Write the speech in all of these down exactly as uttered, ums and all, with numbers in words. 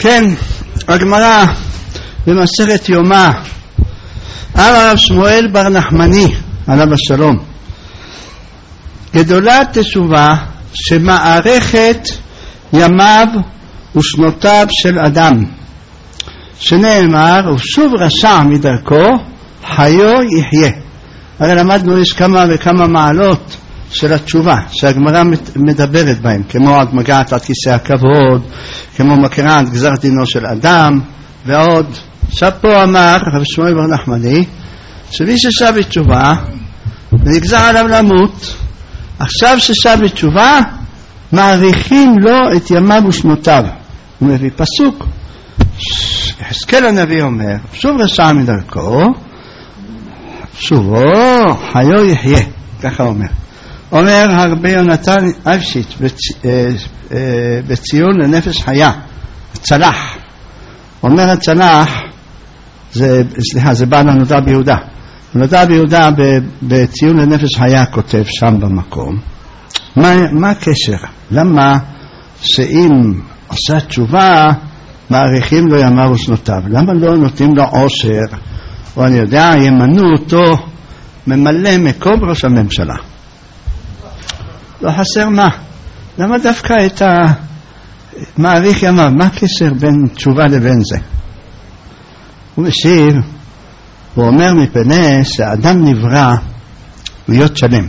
כן, הגמרא במסכת יומא, אמר הרב שמואל בר נחמני עליו השלום, גדולה תשובה שמערכת ימיו ושנותיו של אדם, שנאמר ושוב רשע מדרכו חיו יחיה. הרי למדנו יש כמה וכמה מעלות של התשובה שהגמרא מדברת בהם, כמו עד מגעת עד כיסא הכבוד, כמו מכירה עד גזר דינו של אדם ועוד. עכשיו פה אמר רב שמואל בר נחמני שמי ששב בתשובה ונגזר עליו למות, עכשיו ששב בתשובה מעריכים לו את ימיו ושנותיו. הוא מביא פסוק, יחזקאל הנביא אומר שוב רשע מדרכו שובו חיו יחיה, ככה אומר. אומר הרבה יונתן אבשיט בציון לנפש חיה, צלח. אומר הצלח, זה, סליחה, זה בעל הנודע ביהודה. הנודע ביהודה בציון לנפש חיה כותב שם במקום, מה, מה הקשר? למה שאם עושה תשובה מעריכים לו ימיו ושנותיו? למה לא נותנים לו עושר, או אני יודע, ימנו אותו ממלא מקום ראש הממשלה? לא חסר מה? למה דווקא את המעריך ימיו? מה הקשר בין תשובה לבין זה? הוא משיב, הוא אומר מפני שהאדם נברא להיות שלם.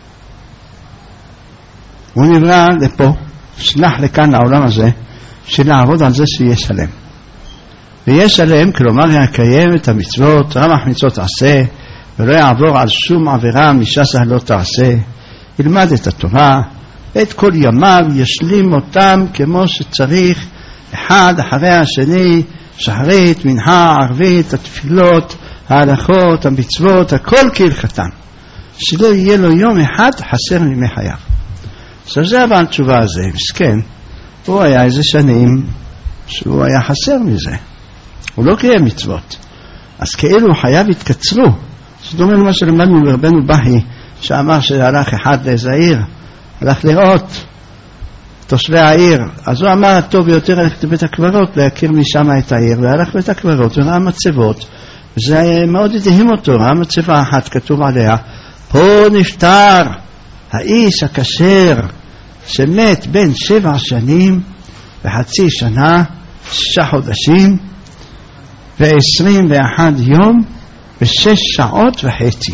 הוא נברא לפה, שלח לכאן לעולם הזה, שלעבוד על זה שיהיה שלם. ויהיה שלם, כלומר יקיים את המצוות, רמ"ח מצוות תעשה, ולא יעבור על שום עבירה משסה לא תעשה. ילמד את התורה, את כל ימיו ישלים אותם כמו שצריך, אחד אחרי השני, שחרית, מנחה, ערבית, התפילות, ההלכות, המצוות, הכל כהלכתן. שלא יהיה לו יום אחד חסר מימי חייו. עכשיו זה הבא התשובה הזה, מסכן, הוא היה איזה שנים שהוא היה חסר מזה. הוא לא קיים מצוות. אז כאילו חייו התקצרו. זאת אומרת מה שלמדנו לרבנו בהי, שאמר שהלך אחד לאיזה עיר, הלך לראות תושבי העיר, אז הוא אמר הטוב ביותר ללכת לבית הקברות, להכיר משם את העיר, והלך לבית הקברות וראה מצבות, וזה מאוד הדהים אותו. ראה מצבה אחת כתוב עליה, פה נפטר האיש הכשר שמת בין שבע שנים וחצי שנה, שישה חודשים ועשרים ואחד יום ושש שעות וחצי.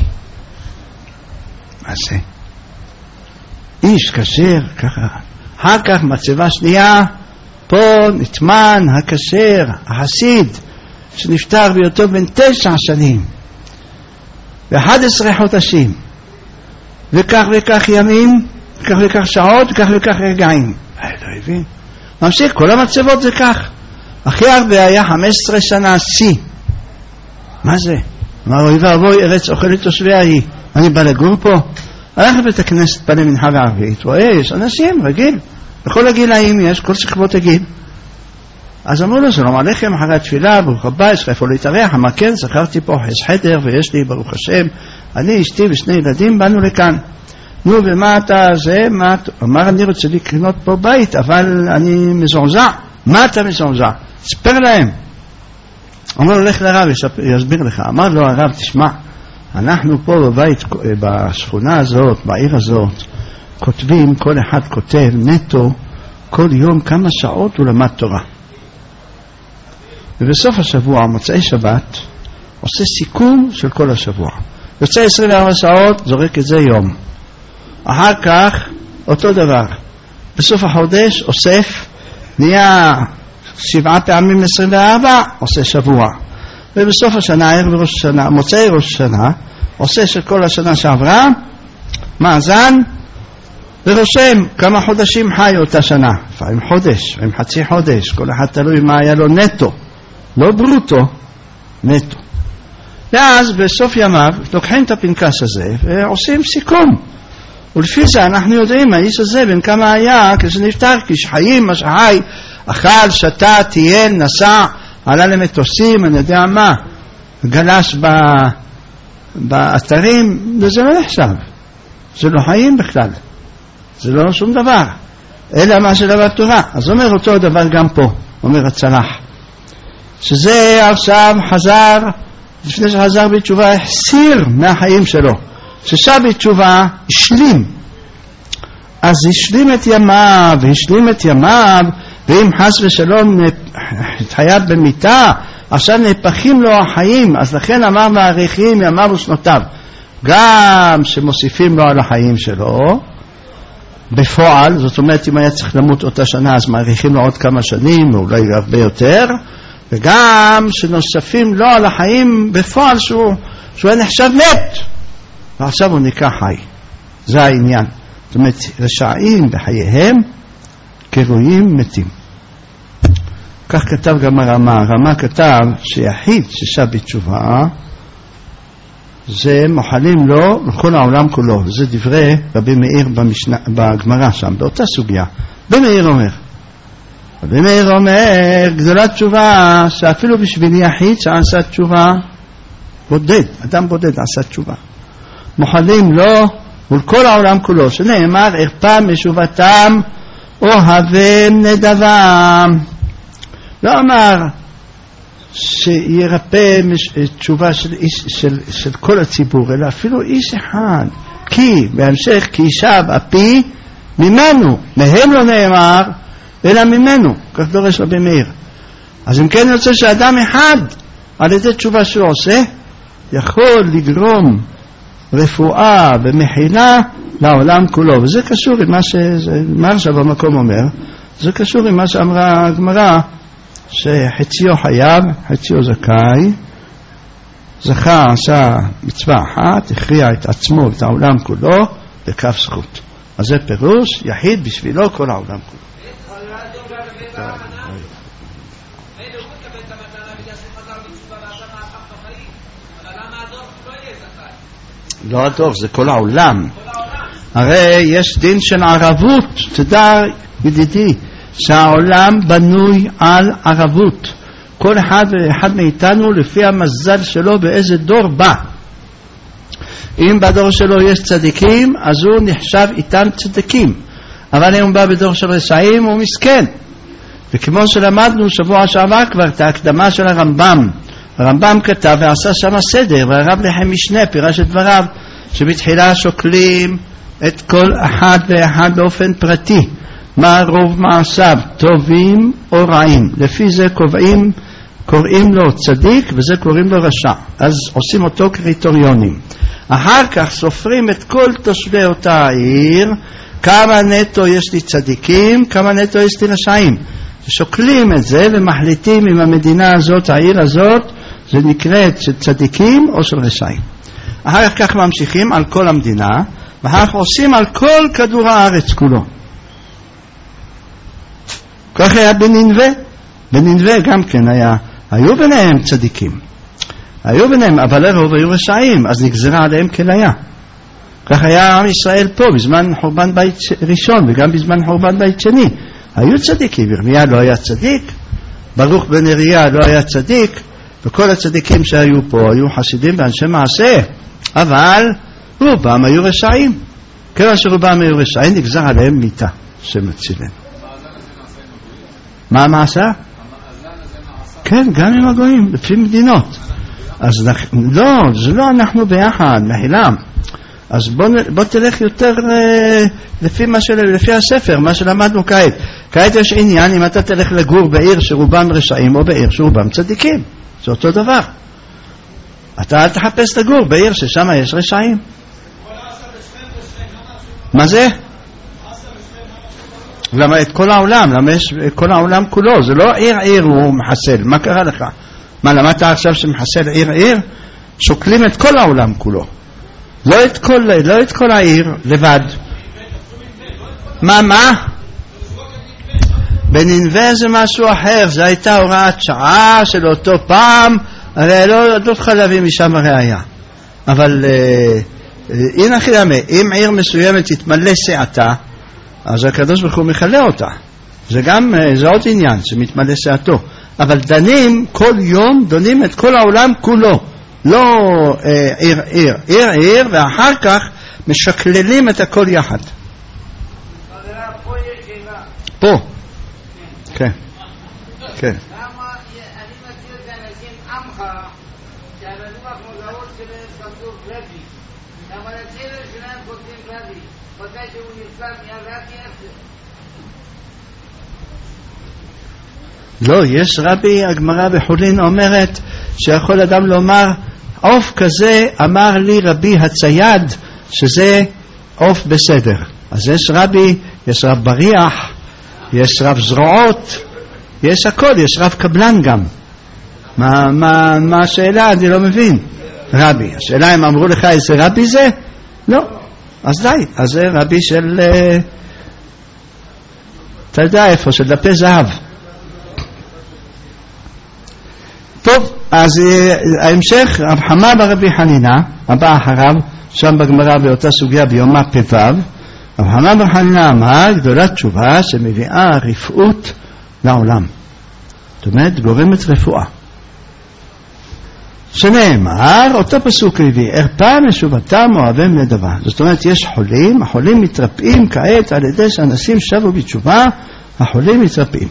מה זה? איש כשר ככה. אחר כך מצבה שנייה, פה נטמן הכשר, החסיד, שנפטר ביותו בין תשע שנים ואחד עשרה חודשים, וכך וכך ימים, וכך וכך שעות, וכך וכך רגעים. אני לא הבין. ממשיך, כל המצבות זה כך. הכי הרבה היה חמש עשרה שנה שיא. מה זה? אמר, אוי ואבוי, ארץ אוכלת תושבי ההיא. אני בא לגור פה? הלך לבית הכנסת, בא למנחה וערבית, רואה, יש אנשים, רגיל. בכל הגילאים יש, כל שכבות הגיל. אז אמרו לו, שלום עליכם, אחרי התפילה, ברוך הבא, יש לך איפה להתארח. אמר, כן, זכרתי פה יש חדר, ויש לי, ברוך השם, אני, אשתי ושני ילדים, באנו לכאן. נו, ומה אתה זה? מה אתה... אמר, אני רוצה לקנות פה בית, אבל אני מזועזע. מה אתה מזועזע? ספר להם. אמר לו, לך לרב, יסביר לך. אמר לו, הרב, תשמע, אנחנו פה בבית, בשכונה הזאת, בעיר הזאת, כותבים, כל אחד כותב נטו, כל יום כמה שעות הוא למד תורה. ובסוף השבוע, מוצאי שבת, עושה סיכום של כל השבוע. יוצא עשרים וארבע שעות, זורק את זה יום. אחר כך, אותו דבר. בסוף החודש, אוסף, נהיה שבעה פעמים עשרים וארבע, עושה שבוע. ובסוף השנה, ערב ראש השנה, מוצאי ראש השנה, עושה של כל השנה שעברה, מאזן, ורושם כמה חודשים חי אותה שנה. לפעמים חודש, לפעמים חצי חודש, כל אחד תלוי מה היה לו נטו. לא ברוטו, נטו. ואז בסוף ימיו לוקחים את הפנקס הזה ועושים סיכום. ולפי זה אנחנו יודעים האיש הזה בין כמה היה כשנפטר, כשחיים, מה שחי, אכל, שתה, טייל, נסע, עלה למטוסים, אני יודע מה, גלש ב... באתרים, וזה לא נחשב. זה לא חיים בכלל. זה לא שום דבר. אלא מה שלמד תורה. אז אומר אותו דבר גם פה. אומר הצלח, שזה עכשיו חזר, לפני שחזר בתשובה, החסיר מהחיים שלו. ששב בתשובה, השלים. אז השלים את ימיו, השלים את ימיו, ואם חס ושלום התחייב במיטה, עכשיו נהפכים לו החיים, אז לכן אמר מעריכים ימיו ושנותיו. גם שמוסיפים לו על החיים שלו, בפועל, זאת אומרת אם היה צריך למות אותה שנה, אז מעריכים לו עוד כמה שנים, אולי הרבה יותר, וגם שנוספים לו על החיים בפועל שהוא, שהוא נחשב מת, ועכשיו הוא נקרא חי. זה העניין. זאת אומרת, רשעים בחייהם כרויים מתים. כך כתב גם הרמה. הרמה כתב שיחיד ששב בתשובה, זה מוחלים לו לכל העולם כולו. זה דברי רבי מאיר במשנה, בגמרא שם, באותה סוגיה. רבי מאיר אומר, רבי מאיר אומר, גדולת תשובה, שאפילו בשביל יחיד שעשה תשובה, בודד, אדם בודד עשה תשובה. מוחלים לו ולכל העולם כולו, שנאמר, הרפא משובתם אוהבים נדבם. לא אמר שירפא תשובה של, איש, של, של כל הציבור, אלא אפילו איש אחד. כי, בהמשך, כי ישב אפי ממנו, מהם לא נאמר, אלא ממנו, כך דורש רבי מאיר. אז אם כן יוצא שאדם אחד, על ידי תשובה שהוא עושה, יכול לגרום רפואה ומחילה לעולם כולו. וזה קשור עם מה שמרשה במקום אומר, זה קשור עם מה שאמרה הגמרא, שחציו חייב, חציו זכאי. זכה עשה מצווה אחת, הכריע את עצמו ואת העולם כולו בכף זכות. אז זה פירוש יחיד בשבילו כל העולם כולו. לא הדור, זה כל העולם. הרי יש דין של ערבות. תדע ידידי שהעולם בנוי על ערבות. כל אחד ואחד מאיתנו לפי המזל שלו באיזה דור בא. אם בדור שלו יש צדיקים, אז הוא נחשב איתם צדיקים, אבל אם הוא בא בדור של רשעים הוא מסכן. וכמו שלמדנו שבוע שעבר כבר את ההקדמה של הרמב"ם, הרמב"ם כתב ועשה שם סדר, והרב לחם משנה פירש את דבריו, שבתחילה שוקלים את כל אחד ואחד באופן פרטי, מה רוב מעשיו, טובים או רעים. לפי זה קובעים, קוראים לו צדיק וזה קוראים לו רשע. אז עושים אותו קריטריונים. אחר כך סופרים את כל תושבי אותה העיר, כמה נטו יש לי צדיקים, כמה נטו יש לי רשעים. שוקלים את זה ומחליטים אם המדינה הזאת, העיר הזאת, זה נקראת של צדיקים או של רשעים. אחר כך ממשיכים על כל המדינה, ואחר כך עושים על כל כדור הארץ כולו. כך היה בנינווה. בנינווה גם כן היה, היו ביניהם צדיקים. היו ביניהם, אבל לרוב היו רשעים, אז נגזרה עליהם כליה. כך היה עם ישראל פה, בזמן חורבן בית ראשון, וגם בזמן חורבן בית שני. היו צדיקים, ירמיה לא היה צדיק, ברוך בן נריה לא היה צדיק, וכל הצדיקים שהיו פה היו חסידים ואנשי מעשה, אבל רובם היו רשעים. כיוון שרובם היו רשעים, נגזר עליהם מיתה שמצילם. מה המעשה? כן, גם עם הגויים, לפי מדינות. אז לא, זה לא אנחנו ביחד, מחילם. אז בוא, בוא תלך יותר אה, לפי, מה של, לפי הספר, מה שלמדנו כעת. כעת יש עניין אם אתה תלך לגור בעיר שרובם רשעים או בעיר שרובם צדיקים. זה אותו דבר. אתה אל תחפש לגור בעיר ששם יש רשעים. מה זה? למה את כל העולם? למה יש כל העולם כולו? זה לא עיר עיר הוא מחסל. מה קרה לך? מה למדת עכשיו שמחסל עיר עיר? שוקלים את כל העולם כולו. לא את כל, לא את כל העיר לבד. מה, מה? בנינווה זה משהו אחר. זה הייתה הוראת שעה של אותו פעם. הרי לא, לא תוכל להביא משם הראייה. אבל אין אחי למה, אם עיר מסוימת תתמלא שעתה, אז הקדוש ברוך הוא מחלה אותה. זה גם, זה עוד עניין שמתמלא שעתו. אבל דנים כל יום, דנים את כל העולם כולו. לא אה, עיר עיר, עיר עיר, ואחר כך משקללים את הכל יחד. פה. כן. כן. למה אני מכיר את האנשים עמך, שהרוח מודעות שלהם כתוב רבי, אבל הצעיר שלהם כותבים רבי, מתי שהוא נפטר מיד רבי אפשר. לא, יש רבי, הגמרא בחולין אומרת שיכול אדם לומר עוף כזה אמר לי רבי הצייד שזה עוף בסדר. אז יש רבי, יש רב בריח, יש רב זרועות, יש הכל, יש רב קבלן גם. מה, מה, מה השאלה? אני לא מבין. רבי, השאלה אם אמרו לך איזה רבי זה? לא. אז די, אז זה רבי של אתה יודע איפה, של דפי זהב. טוב, אז ההמשך, רב חמא ברבי חנינה, הבא אחריו, שם בגמרא באותה סוגיה ביומא פ"ו, רב חמא ברבי חנינה אמר, גדולת תשובה שמביאה רפאות לעולם. זאת אומרת, גורמת רפואה. שנאמר, אותו פסוק הביא, הרפא משובתם אוהבים נדבה. זאת אומרת, יש חולים, החולים מתרפאים כעת על ידי שאנשים שבו בתשובה, החולים מתרפאים.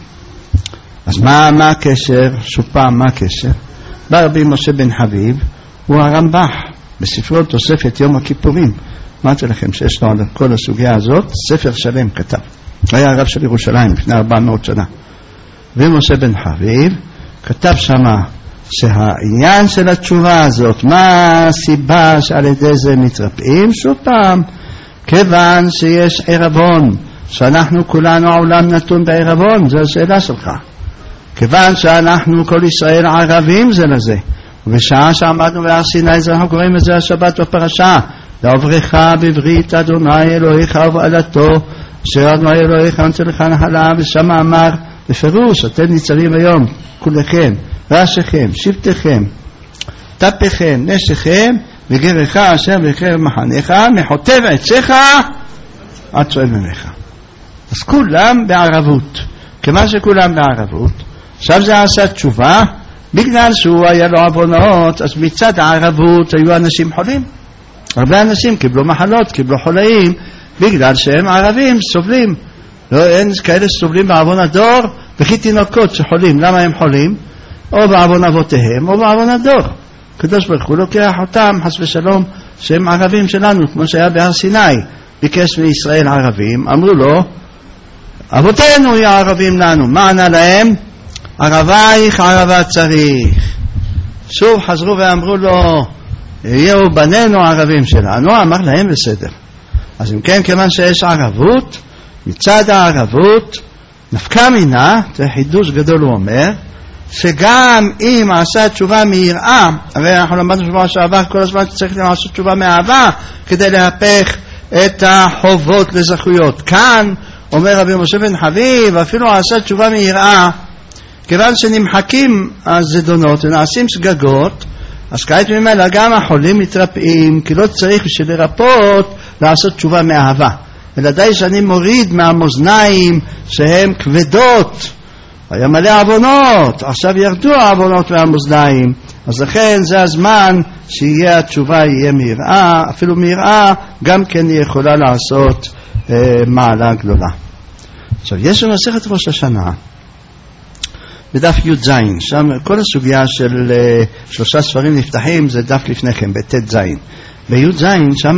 אז מה, מה הקשר? שוב פעם, מה הקשר? בא רבי משה בן חביב, הוא הרמב"ח, בספרו תוספת יום הכיפורים. אמרתי לכם שיש לו על כל הסוגיה הזאת, ספר שלם כתב. היה הרב של ירושלים לפני ארבע מאות שנה. ומשה בן חביב כתב שמה שהעניין של התשובה הזאת, מה הסיבה שעל ידי זה מתרפאים? שוב פעם, כיוון שיש ערבון, שאנחנו כולנו העולם נתון בערבון, זו השאלה שלך. כיוון שאנחנו כל ישראל ערבים זה לזה, ובשעה שעמדנו בהר סיני זה אנחנו קוראים את זה השבת בפרשה, לעוברך בברית אדוני אלוהיך ובעלתו, אשר אדוני אלוהיך נותן לך נחלה, ושם אמר בפירוש, אתם ניצבים היום כולכם, ראשיכם, שבטיכם, טפיכם, נשיכם, וגרך אשר בקרב מחניך, מחוטב עציך עד שואל ממך. אז כולם בערבות. כמה שכולם בערבות, עכשיו זה עשה תשובה, בגלל שהוא היה לו עוונות, אז מצד הערבות היו אנשים חולים. הרבה אנשים קיבלו מחלות, קיבלו חולאים, בגלל שהם ערבים, סובלים. לא, אין כאלה סובלים בעוון הדור, וכי תינוקות שחולים. למה הם חולים? או בעוון אבותיהם, או בעוון הדור. הקדוש ברוך הוא לוקח אותם, חס ושלום, שהם ערבים שלנו, כמו שהיה בהר סיני. ביקש מישראל ערבים, אמרו לו, אבותינו יהיו ערבים לנו. מה ענה להם? ערבייך ערבה צריך. שוב חזרו ואמרו לו, יהיו בנינו ערבים שלנו. אמר להם בסדר. אז אם כן, כיוון שיש ערבות, מצד הערבות נפקא מינה, זה חידוש גדול הוא אומר, שגם אם עשה תשובה מיראה, הרי אנחנו למדנו שבוע שעבר כל הזמן צריך לעשות תשובה מאהבה כדי להפך את החובות לזכויות. כאן אומר רבי משה בן חביב, אפילו עשה תשובה מיראה, כיוון שנמחקים הזדונות ונעשים שגגות, אז כעת ממילא גם החולים מתרפאים, כי לא צריך בשביל לרפות לעשות תשובה מאהבה, אלא די שאני מוריד מהמאזניים שהן כבדות, היה מלא עוונות, עכשיו ירדו העוונות מהמאזניים, אז לכן זה הזמן שיהיה התשובה יהיה מיראה, אפילו מיראה גם כן היא יכולה לעשות אה, מעלה גדולה. עכשיו יש לנו מסכת ראש השנה בדף י"ז, שם כל הסוגיה של אה, שלושה ספרים נפתחים זה דף לפניכם בט' ז'. בי"ז שם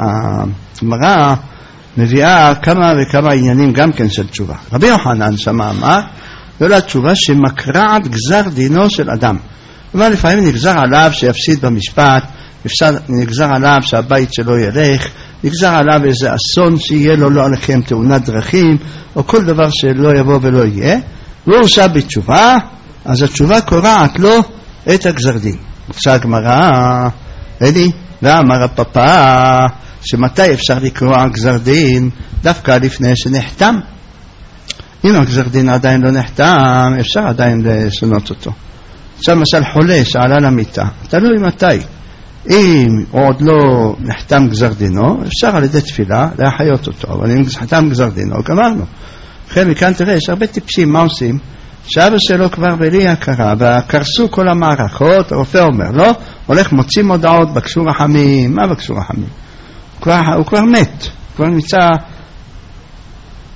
הגמרא מביאה כמה וכמה עניינים גם כן של תשובה. רבי יוחנן שם אמר לא לתשובה שמקרעת גזר דינו של אדם. כלומר לפעמים נגזר עליו שיפסיד במשפט, נגזר עליו שהבית שלו ילך, נגזר עליו איזה אסון שיהיה לו, לא עליכם תאונת דרכים, או כל דבר שלא יבוא ולא יהיה, והוא הורשע בתשובה, אז התשובה קורעת לו את הגזר דין. עכשיו הגמרא, אלי, ואמר הפפא, שמתי אפשר לקרוע גזר דין? דווקא לפני שנחתם. אם הגזר דין עדיין לא נחתם, אפשר עדיין לשנות אותו. עכשיו למשל חולה שעלה למיטה, תלוי מתי. אם עוד לא נחתם גזר דינו, אפשר על ידי תפילה להחיות אותו, אבל אם נחתם גזר דינו, גמרנו. אחרי מכאן תראה, יש הרבה טיפשים, מה עושים? שאבא שלו כבר בלי הכרה, וקרסו כל המערכות, הרופא אומר, לא, הולך מוצאים הודעות בקשו רחמים. מה בקשו רחמים? הוא כבר, הוא כבר מת, כבר נמצא,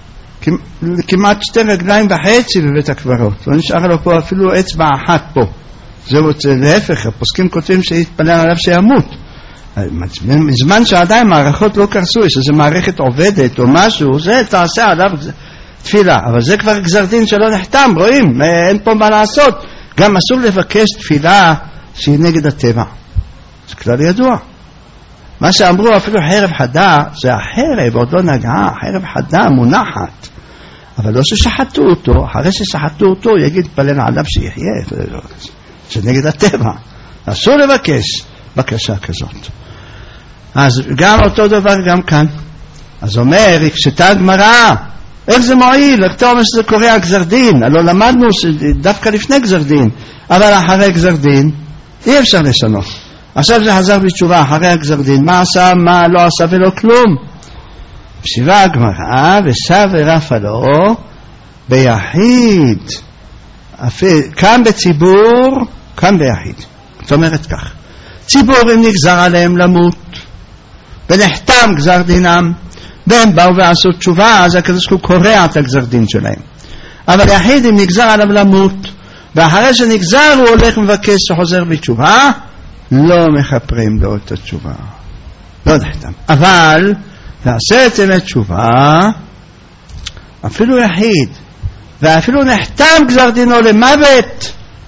כמעט שתי רגליים וחצי בבית הקברות, לא נשאר לו פה אפילו אצבע אחת פה. זהו, להפך, הפוסקים כותבים שיתפלל עליו שימות. מזמן שעדיין מערכות לא קרסו, יש איזו מערכת עובדת או משהו, זה תעשה עליו תפילה, אבל זה כבר גזר דין שלא נחתם, רואים, אין פה מה לעשות. גם אסור לבקש תפילה שהיא נגד הטבע, זה כלל ידוע. מה שאמרו אפילו חרב חדה, זה החרב עוד לא נגעה, חרב חדה מונחת, אבל לא ששחטו אותו, אחרי ששחטו אותו יגיד פלן עליו שיחיה, זה נגד הטבע, אסור לבקש בקשה כזאת. אז גם אותו דבר גם כאן. אז אומר, הקשתה הגמרא, איך זה מועיל? איך אתה אומר שזה קורא גזר דין? הלוא למדנו דווקא לפני גזר דין, אבל אחרי גזר דין אי אפשר לשנות. עכשיו זה חזר בתשובה אחרי הגזר דין, מה עשה, מה לא עשה ולא כלום. פשיבה הגמרא, ושב ורפה לו ביחיד, כאן בציבור, כאן ביחיד. זאת אומרת כך, ציבורים נגזר עליהם למות ונחתם גזר דינם, והם באו ועשו תשובה, אז הקדוש ברוך הוא קורע את הגזר דין שלהם. אבל יחיד אם נגזר עליו למות, ואחרי שנגזר הוא הולך מבקש שחוזר בתשובה, לא מחפרים לו את התשובה, לא נחתם. אבל לעשה את זה תשובה, אפילו יחיד, ואפילו נחתם גזר דינו למוות,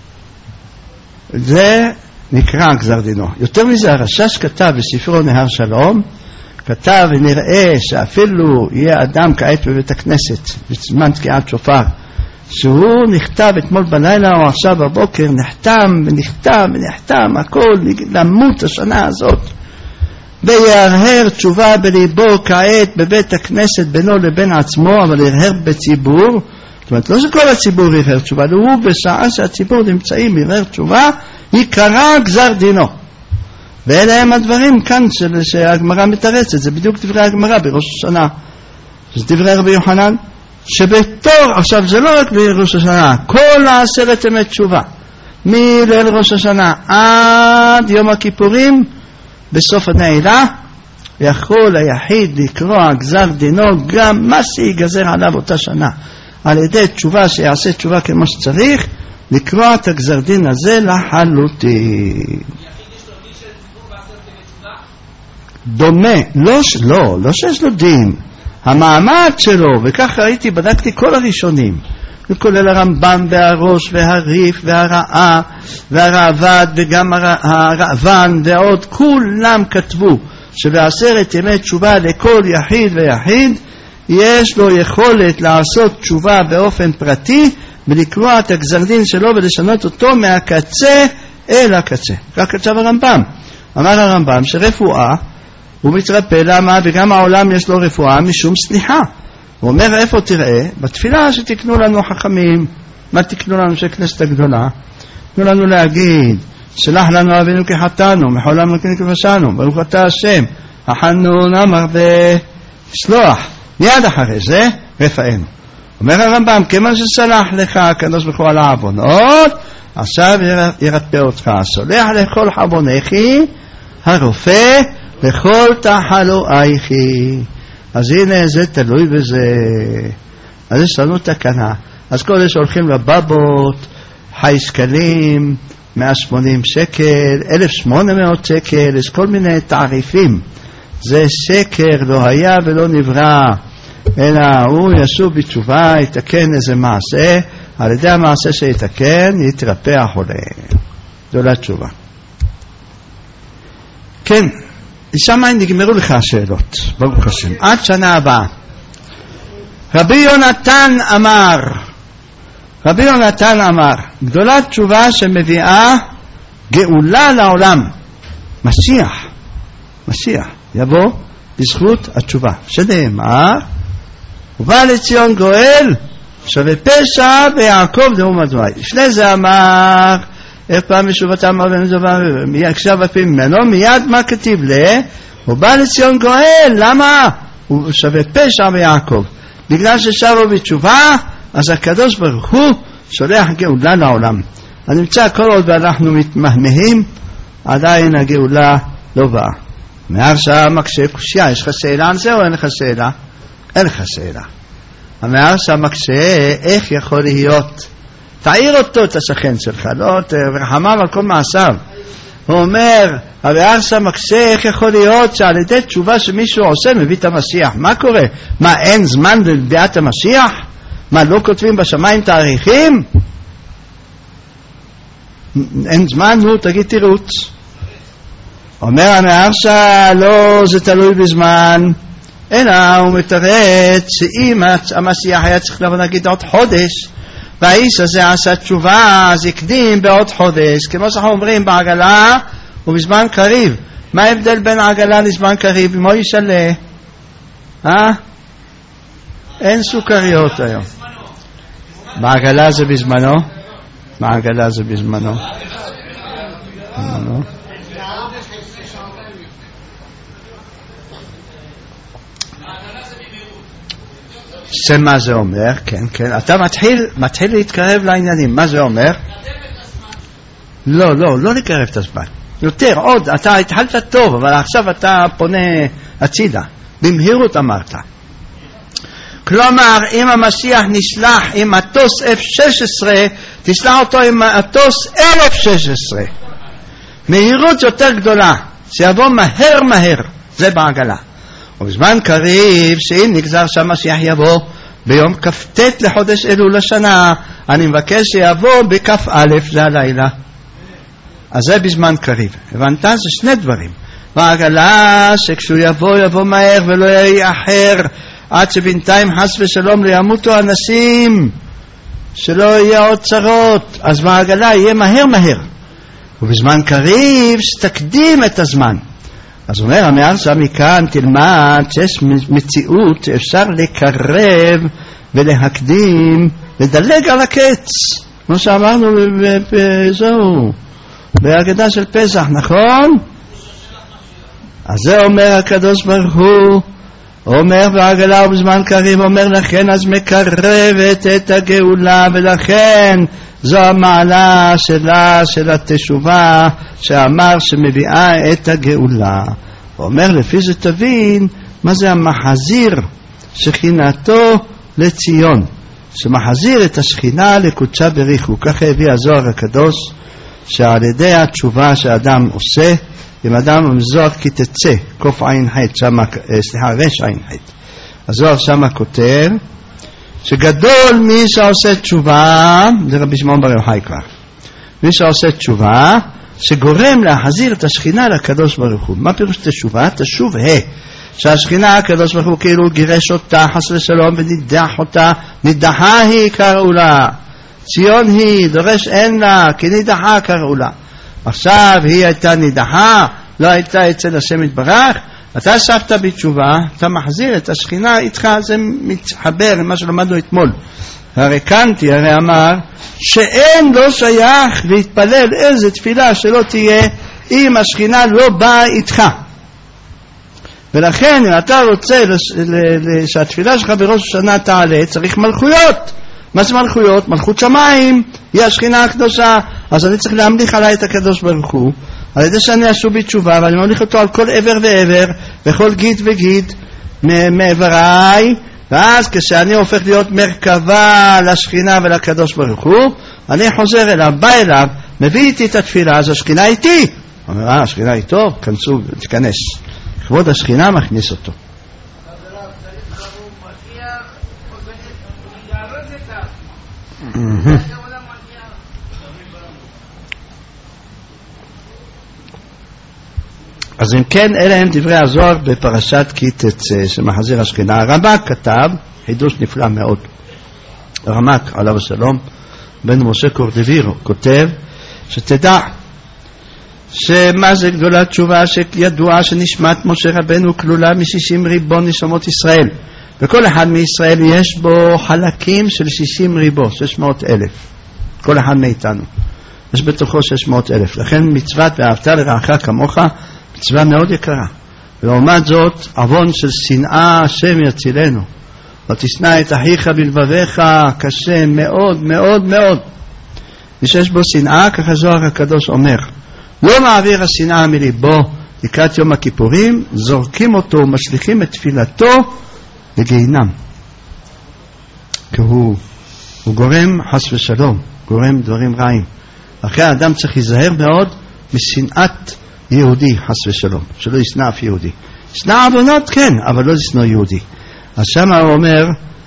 זה נקרא גזר דינו. יותר מזה, הרש"ש כתב בספרו נהר שלום, כתב ונראה שאפילו יהיה אדם כעת בבית הכנסת בזמן תקיעת שופר, שהוא נכתב אתמול בלילה או עכשיו בבוקר, נחתם ונחתם ונחתם הכל למות השנה הזאת, וירהר תשובה בליבו כעת בבית הכנסת בינו לבין עצמו, אבל ירהר בציבור, זאת אומרת לא שכל הציבור ירהר תשובה, הוא בשעה שהציבור נמצאים ירהר תשובה, יקרא גזר דינו. ואלה הם הדברים כאן שהגמרא מתרצת, זה בדיוק דברי הגמרא בראש השנה, זה דברי רבי יוחנן, שבתור, עכשיו זה לא רק בראש השנה, כל העשרת ימי תשובה, מליל ראש השנה עד יום הכיפורים, בסוף הנעילה, יכול היחיד לקרוא גזר דינו גם מה שיגזר עליו אותה שנה, על ידי תשובה שיעשה תשובה כמו שצריך, לקרוא את הגזר דין הזה לחלוטין. דומה, לא, לא, לא שיש לו דין, המעמד שלו, וכך ראיתי, בדקתי כל הראשונים, וכולל הרמב"ם והראש והריף והרעה והרעבד וגם הרעבן ועוד, כולם כתבו שבעשרת ימי תשובה לכל יחיד ויחיד יש לו יכולת לעשות תשובה באופן פרטי ולקרוא את הגזר דין שלו ולשנות אותו מהקצה אל הקצה. כך כתב הרמב"ם. אמר הרמב"ם שרפואה הוא מתרפא, למה? וגם העולם יש לו רפואה משום סליחה. הוא אומר איפה תראה? בתפילה שתקנו לנו חכמים. מה תקנו לנו של כנסת הגדולה? תקנו לנו להגיד שלח לנו אבינו כחטאנו מחול לנו כנפשענו ברוך אתה השם החנון אמר וסלוח. מיד אחרי זה רפאנו. אומר הרמב"ם כיוון שסלח לך הקדוש ברוך הוא על העוונות, עכשיו ירפא אותך, סולח לכל חבונכי הרופא לכל תחלואיכי. אז הנה זה תלוי בזה. אז יש לנו תקנה. אז כל אלה שהולכים לבבות חי שקלים מאה ושמונים שקל, אלף ושמונה מאות שקל, יש כל מיני תעריפים. זה שקר, לא היה ולא נברא, אלא הוא ישוב בתשובה, יתקן איזה מעשה, על ידי המעשה שיתקן יתרפא החולה. זו לא תשובה. כן, שם נגמרו לך השאלות, ברוך השם. עד שנה הבאה. רבי יונתן אמר, רבי יונתן אמר, גדולת תשובה שמביאה גאולה לעולם, משיח, משיח, יבוא בזכות התשובה, שנאמר, ובא לציון גואל, שווה פשע ויעקב נאום אדוני. לפני זה אמר, איך פעם משובתם אמר ונדובה, עכשיו הפעמים ממנו, מיד מה כתיב לה? הוא בא לציון גואל, למה? הוא שווה פשע ויעקב. בגלל ששבו בתשובה, אז הקדוש ברוך הוא שולח גאולה לעולם. אני נמצא כל עוד ואנחנו מתמהמהים, עדיין הגאולה לא באה. מעכשיו מקשה קושיה, יש לך שאלה על זה או אין לך שאלה? אין לך שאלה. המהרס"א מקשה, איך יכול להיות? תעיר אותו, את השכן שלך, לא תרחמיו על כל מעשיו. הוא אומר, המהרס"א מקשה, איך יכול להיות שעל ידי תשובה שמישהו עושה מביא את המשיח? מה קורה? מה, אין זמן לביאת המשיח? מה, לא כותבים בשמיים תאריכים? אין זמן, נו, תגיד תירוץ. אומר המהרס"א, לא, זה תלוי בזמן, אלא הוא מתרץ שאם המשיח היה צריך לבוא נגיד עוד חודש, והאיש הזה עשה תשובה, אז יקדים בעוד חודש, כמו שאנחנו אומרים בעגלה ובזמן קריב. מה ההבדל בין העגלה לזמן קריב? מה ישאלה? אה? אין סוכריות היום. בעגלה זה בזמנו? בעגלה זה בזמנו? בזמנו? שמה זה אומר? כן, כן. אתה מתחיל, מתחיל להתקרב לעניינים. מה זה אומר? לא, לא, לא לקרב את הזמן. יותר, עוד, אתה התחלת טוב, אבל עכשיו אתה פונה הצידה. במהירות אמרת. כלומר, אם המשיח נשלח עם מטוס אף שש עשרה, תשלח אותו עם מטוס אלף שש עשרה. מהירות יותר גדולה, שיבוא מהר מהר. זה בעגלה. ובזמן קריב, שאם נגזר שהמשיח יבוא ביום כ"ט לחודש אלול השנה, אני מבקש שיבוא בכ"א, זה הלילה. אז זה בזמן קריב. הבנת? זה שני דברים. בעגלה שכשהוא יבוא, יבוא מהר ולא יאחר, עד שבינתיים חס ושלום לא ימותו אנשים, שלא יהיה עוד צרות. אז בעגלה יהיה מהר מהר. ובזמן קריב שתקדים את הזמן. אז אומר המהרס"א, מכאן תלמד שיש מציאות אפשר לקרב ולהקדים, לדלג על הקץ, כמו שאמרנו בזהו בהגדה של פסח, נכון? אז זה אומר הקדוש ברוך הוא, אומר בעגלה ובזמן קריב, אומר לכן אז מקרבת את הגאולה, ולכן זו המעלה שלה, של התשובה, שאמר שמביאה את הגאולה. הוא אומר לפי זה תבין מה זה המחזיר שכינתו לציון, שמחזיר את השכינה לקודשה בריחו. ככה הביא הזוהר הקדוש, שעל ידי התשובה שאדם עושה, אם אדם מזוהר כי תצא, קוף עין חית, שמה, סליחה, רש עין חית. הזוהר שמה כותב, שגדול מי שעושה תשובה, זה רבי שמעון בר יוחאי כבר, מי שעושה תשובה, שגורם להחזיר את השכינה לקדוש ברוך הוא. מה פירוש תשובה? תשוב ה, שהשכינה הקדוש ברוך הוא כאילו גירש אותה, חס ושלום, ונידח אותה, נידחה היא קראו לה, ציון היא, דורש אין לה, כי נידחה קראו לה. עכשיו היא הייתה נידחה, לא הייתה אצל השם יתברך, אתה שבת בתשובה, אתה מחזיר את השכינה איתך, זה מתחבר למה שלמדנו אתמול. הרי קנטי הרי אמר שאין לא שייך להתפלל איזה תפילה שלא תהיה אם השכינה לא באה איתך. ולכן אם אתה רוצה שהתפילה שלך בראש השנה תעלה, צריך מלכויות. מה זה מלכויות? מלכות שמיים היא השכינה הקדושה. אז אני צריך להמליך עליי את הקדוש ברוך הוא על ידי שאני אשוב בתשובה, ואני ממליך אותו על כל עבר ועבר וכל גיד וגיד מעבריי, ואז כשאני הופך להיות מרכבה לשכינה ולקדוש ברוך הוא, אני חוזר אליו, בא אליו, מביא איתי את התפילה, אז השכינה איתי. הוא אומר, אה, השכינה איתו, כנסו, תיכנס. כבוד השכינה מכניס אותו. אז אם כן, אלה הם דברי הזוהר בפרשת כי תצא שמחזיר השכינה. הרמ"ק כתב חידוש נפלא מאוד. הרמ"ק עליו השלום בן משה קורדווירו כותב שתדע שמה זה גדולת תשובה, שידוע שנשמת משה רבנו כלולה משישים ריבון נשמות ישראל, וכל אחד מישראל יש בו חלקים של שישים ריבו, שש מאות אלף, כל אחד מאיתנו יש בתוכו שש מאות אלף. לכן מצוות ואהבת לרעך כמוך מצווה מאוד יקרה. ולעומת זאת עוון של שנאה השם יצילנו, ותשנא את אחיך בלבביך, קשה מאוד מאוד מאוד. ויש בו שנאה, ככה זוהר הקדוש אומר, לא מעביר השנאה מליבו לקראת יום הכיפורים, זורקים אותו ומשליכים את תפילתו לגיהינם. הוא, הוא גורם חס ושלום, גורם דברים רעים. אחרי האדם צריך להיזהר מאוד משנאת יהודי חס ושלום, שלא ישנא אף יהודי. ישנא עוונות כן, אבל לא ישנא יהודי. אז שם הוא אומר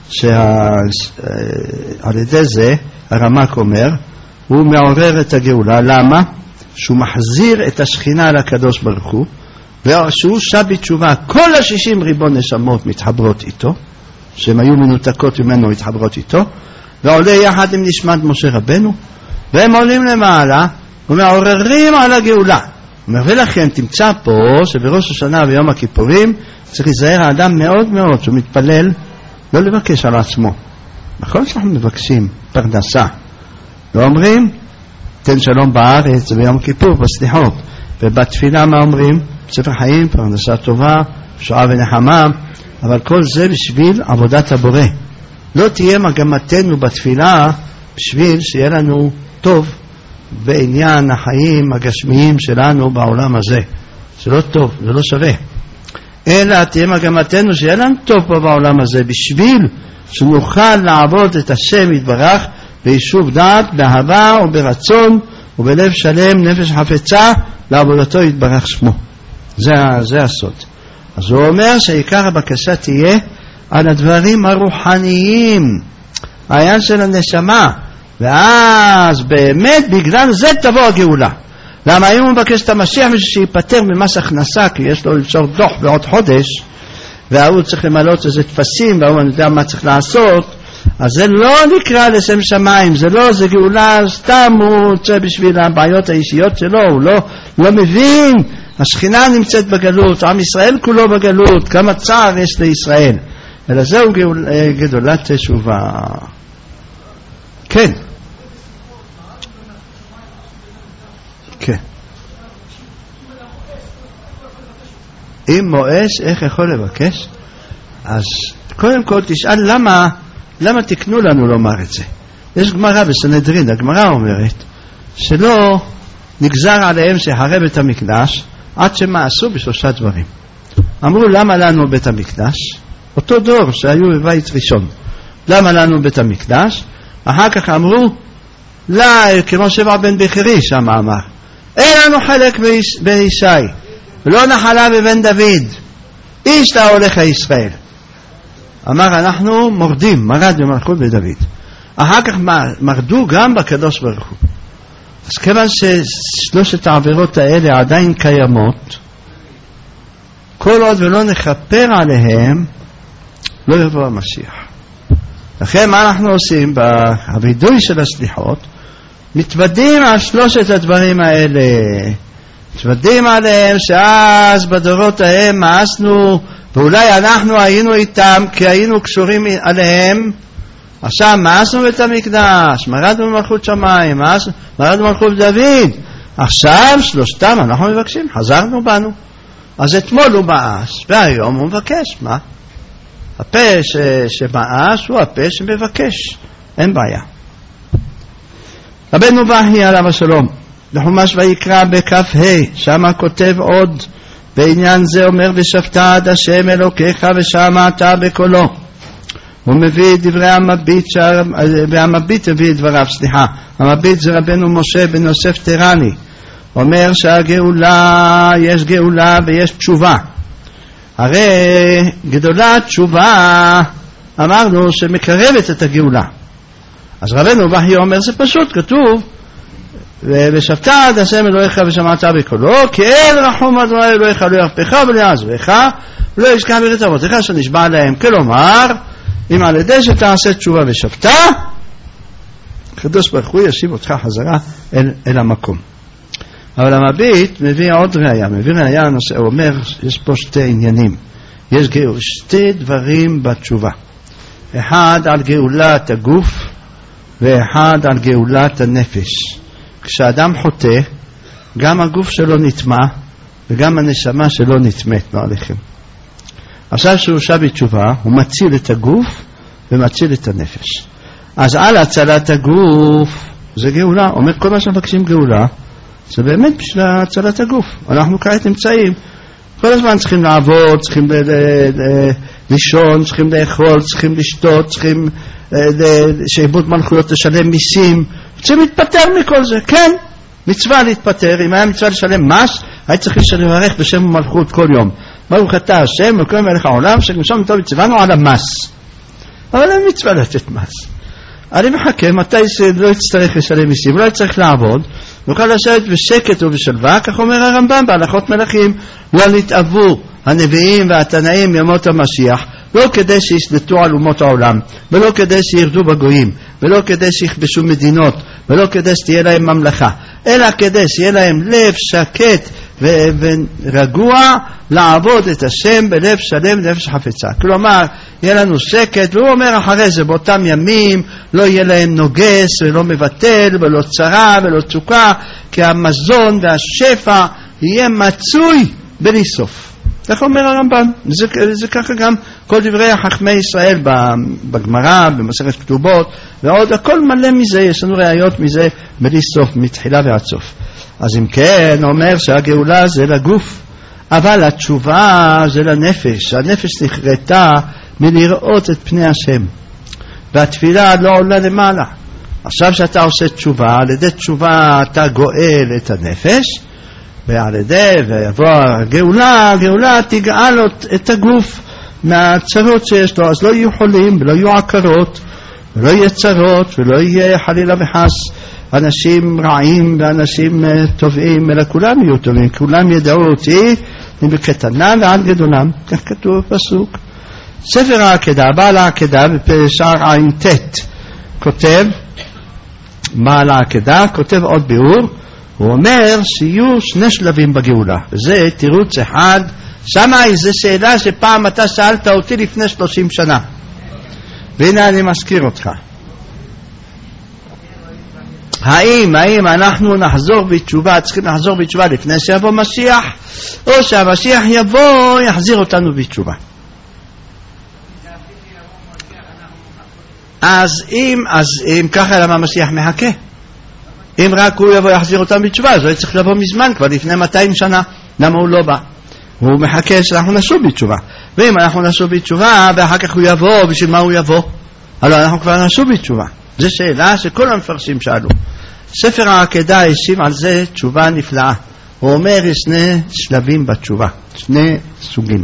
שעל ידי זה הרמ"ק אומר הוא מעורר את הגאולה. למה? שהוא מחזיר את השכינה לקדוש ברוך הוא, ושהוא שב בתשובה. כל השישים ריבון נשמות מתחברות איתו, שהן היו מנותקות ממנו, מתחברות איתו, ועולה יחד עם נשמת משה רבנו, והם עולים למעלה ומעוררים על הגאולה. הוא אומר, ולכן תמצא פה שבראש השנה ויום הכיפורים צריך להיזהר האדם מאוד מאוד שהוא מתפלל לא לבקש על עצמו. נכון שאנחנו מבקשים פרנסה, לא אומרים תן שלום בארץ ביום כיפור בסליחות, ובתפילה מה אומרים? ספר חיים, פרנסה טובה, שואה ונחמה, אבל כל זה בשביל עבודת הבורא. לא תהיה מגמתנו בתפילה בשביל שיהיה לנו טוב בעניין החיים הגשמיים שלנו בעולם הזה. זה לא טוב, זה לא שווה. אלא תהיה מגמתנו שיהיה לנו טוב פה בעולם הזה בשביל שנוכל לעבוד את השם יתברך ביישוב דעת, באהבה וברצון ובלב שלם, נפש חפצה לעבודתו יתברך שמו. זה, זה הסוד. אז הוא אומר שעיקר הבקשה תהיה על הדברים הרוחניים, העניין של הנשמה, ואז באמת בגלל זה תבוא הגאולה. למה אם הוא מבקש את המשיח בשביל שיפטר ממס הכנסה, כי יש לו למשור דוח בעוד חודש, והוא צריך למלות איזה תפסים, והוא אני יודע מה צריך לעשות, אז זה לא נקרא לשם שמיים, זה לא, זה גאולה סתם, הוא רוצה בשביל הבעיות האישיות שלו, הוא לא, לא מבין, השכינה נמצאת בגלות, עם ישראל כולו בגלות, כמה צער יש לישראל, אלא זהו גאול, גדולת תשובה. כן. כן. אם מואס, איך יכול לבקש? אז קודם כל תשאל למה, למה תקנו לנו לומר את זה? יש גמרא בסנהדרין, הגמרא אומרת שלא נגזר עליהם שהרי בית המקדש עד שמעשו בשלושה דברים. אמרו למה לנו בית המקדש? אותו דור שהיו בבית ראשון. למה לנו בית המקדש? אחר כך אמרו לא, כמו שבע בן בכרי שם אמר אין לנו חלק בן ישי ולא נחלה בבן דוד, איש לה הולך לישראל. אמר אנחנו מורדים, מרד במלכות בדוד. אחר כך מרדו גם בקדוש ברוך הוא. אז כיוון ששלושת העבירות האלה עדיין קיימות, כל עוד ולא נכפר עליהם לא יבוא המשיח. לכן מה אנחנו עושים בווידוי של הסליחות? מתוודים על שלושת הדברים האלה, מתוודים עליהם שאז בדורות ההם מאסנו, ואולי אנחנו היינו איתם כי היינו קשורים עליהם. עכשיו מאסנו בית המקדש, מרדנו במלכות שמיים, מרדנו במלכות דוד, עכשיו שלושתם אנחנו מבקשים, חזרנו בנו. אז אתמול הוא מאס והיום הוא מבקש. מה? הפה שמאס הוא הפה שמבקש, אין בעיה. רבנו בהי עליו השלום בחומש ויקרא בכף ה' שמה כותב עוד בעניין זה, אומר ושפטת עד השם אלוקיך ושמעת בקולו. הוא מביא את דברי המביט, והמביט הביא את דבריו, סליחה, המביט זה רבנו משה בן יוסף טרני, אומר שהגאולה, יש גאולה ויש תשובה. הרי גדולה תשובה אמרנו שמקרבת את הגאולה. אז רבנו בהי אומר זה פשוט, כתוב ושפטת עד השם אלוהיך ושמעת בקולו כי אל רחום אדוני אלוהיך לא ירפך ולא יעזבך ולא ישכח ברית אבותיך שנשבע להם. כלומר אם על ידי שתעשה תשובה ושפטה, הקדוש ברוך הוא ישיב אותך חזרה אל, אל המקום. אבל המביט מביא עוד ראיה, מביא ראיה, הוא אומר יש פה שתי עניינים, יש גאול, שתי דברים בתשובה, אחד על גאולת הגוף ואחד על גאולת הנפש. כשאדם חוטא גם הגוף שלו נטמע וגם הנשמה שלו נטמאת, לא עליכם. עכשיו שהוא שב בתשובה הוא מציל את הגוף ומציל את הנפש. אז על הצלת הגוף זה גאולה. אומר כל מה שמבקשים גאולה זה באמת בשביל הצלת הגוף. אנחנו כעת נמצאים כל הזמן צריכים לעבוד, צריכים לישון, צריכים לאכול, צריכים לשתות, צריכים שעבוד מלכויות לשלם מיסים, צריכים להתפטר מכל זה. כן, מצווה להתפטר. אם היה מצווה לשלם מס, היה צריך לברך בשם המלכות כל יום. ברוך אתה השם אלוהינו מלך העולם שמשום טוב ציוונו על המס. אבל אין מצווה לתת מס. אני מחכה מתי שלא יצטרך לשלם מיסים, לא יצטרך לעבוד, נוכל לשבת בשקט ובשלווה, כך אומר הרמב"ם בהלכות מלכים, לא להתאבו הנביאים והתנאים ימות המשיח, לא כדי שישלטו על אומות העולם, ולא כדי שירדו בגויים, ולא כדי שיכבשו מדינות, ולא כדי שתהיה להם ממלכה, אלא כדי שיהיה להם לב שקט ו- ורגוע לעבוד את השם בלב שלם ונפש חפצה. כלומר, יהיה לנו שקט, והוא אומר אחרי זה, באותם ימים לא יהיה להם נוגס ולא מבטל ולא צרה ולא צוקה, כי המזון והשפע יהיה מצוי בלי סוף. איך אומר הרמב"ם? זה, זה ככה גם כל דברי חכמי ישראל בגמרא, במסכת כתובות, ועוד הכל מלא מזה, יש לנו ראיות מזה בלי סוף, מתחילה ועד סוף. אז אם כן, אומר שהגאולה זה לגוף, אבל התשובה זה לנפש. הנפש נחרטה מלראות את פני השם, והתפילה לא עולה למעלה. עכשיו שאתה עושה תשובה, על ידי תשובה אתה גואל את הנפש, ועל ידי ויבוא הגאולה, הגאולה תגאל את הגוף מהצרות שיש לו, אז לא יהיו חולים ולא יהיו עקרות ולא יהיה צרות ולא יהיה חלילה וחס אנשים רעים ואנשים טובים, אלא כולם יהיו טובים, כולם ידעו אותי מבקטנה ועד גדולם. כך כתוב פסוק. ספר העקדה, בעל העקדה בפרשת עין ת' כותב, בעל העקדה כותב עוד ביאור, הוא אומר שיהיו שני שלבים בגאולה, וזה תירוץ אחד. שמה איזו שאלה שפעם אתה שאלת אותי לפני שלושים שנה, והנה אני מזכיר אותך. האם, האם אנחנו נחזור בתשובה, צריכים לחזור בתשובה לפני שיבוא משיח, או שהמשיח יבוא יחזיר אותנו בתשובה? אז אם, אז אם ככה, למה המשיח מחכה? אם רק הוא יבוא יחזיר אותם בתשובה, אז הוא צריך לבוא מזמן, כבר לפני מאתיים שנה. למה הוא לא בא? הוא מחכה שאנחנו נשוב בתשובה. ואם אנחנו נשוב בתשובה, ואחר כך הוא יבוא, בשביל מה הוא יבוא? הלוא אנחנו כבר נשוב בתשובה. זו שאלה שכל המפרשים שאלו. ספר העקדה השיב על זה תשובה נפלאה. הוא אומר, יש שני שלבים בתשובה, שני סוגים.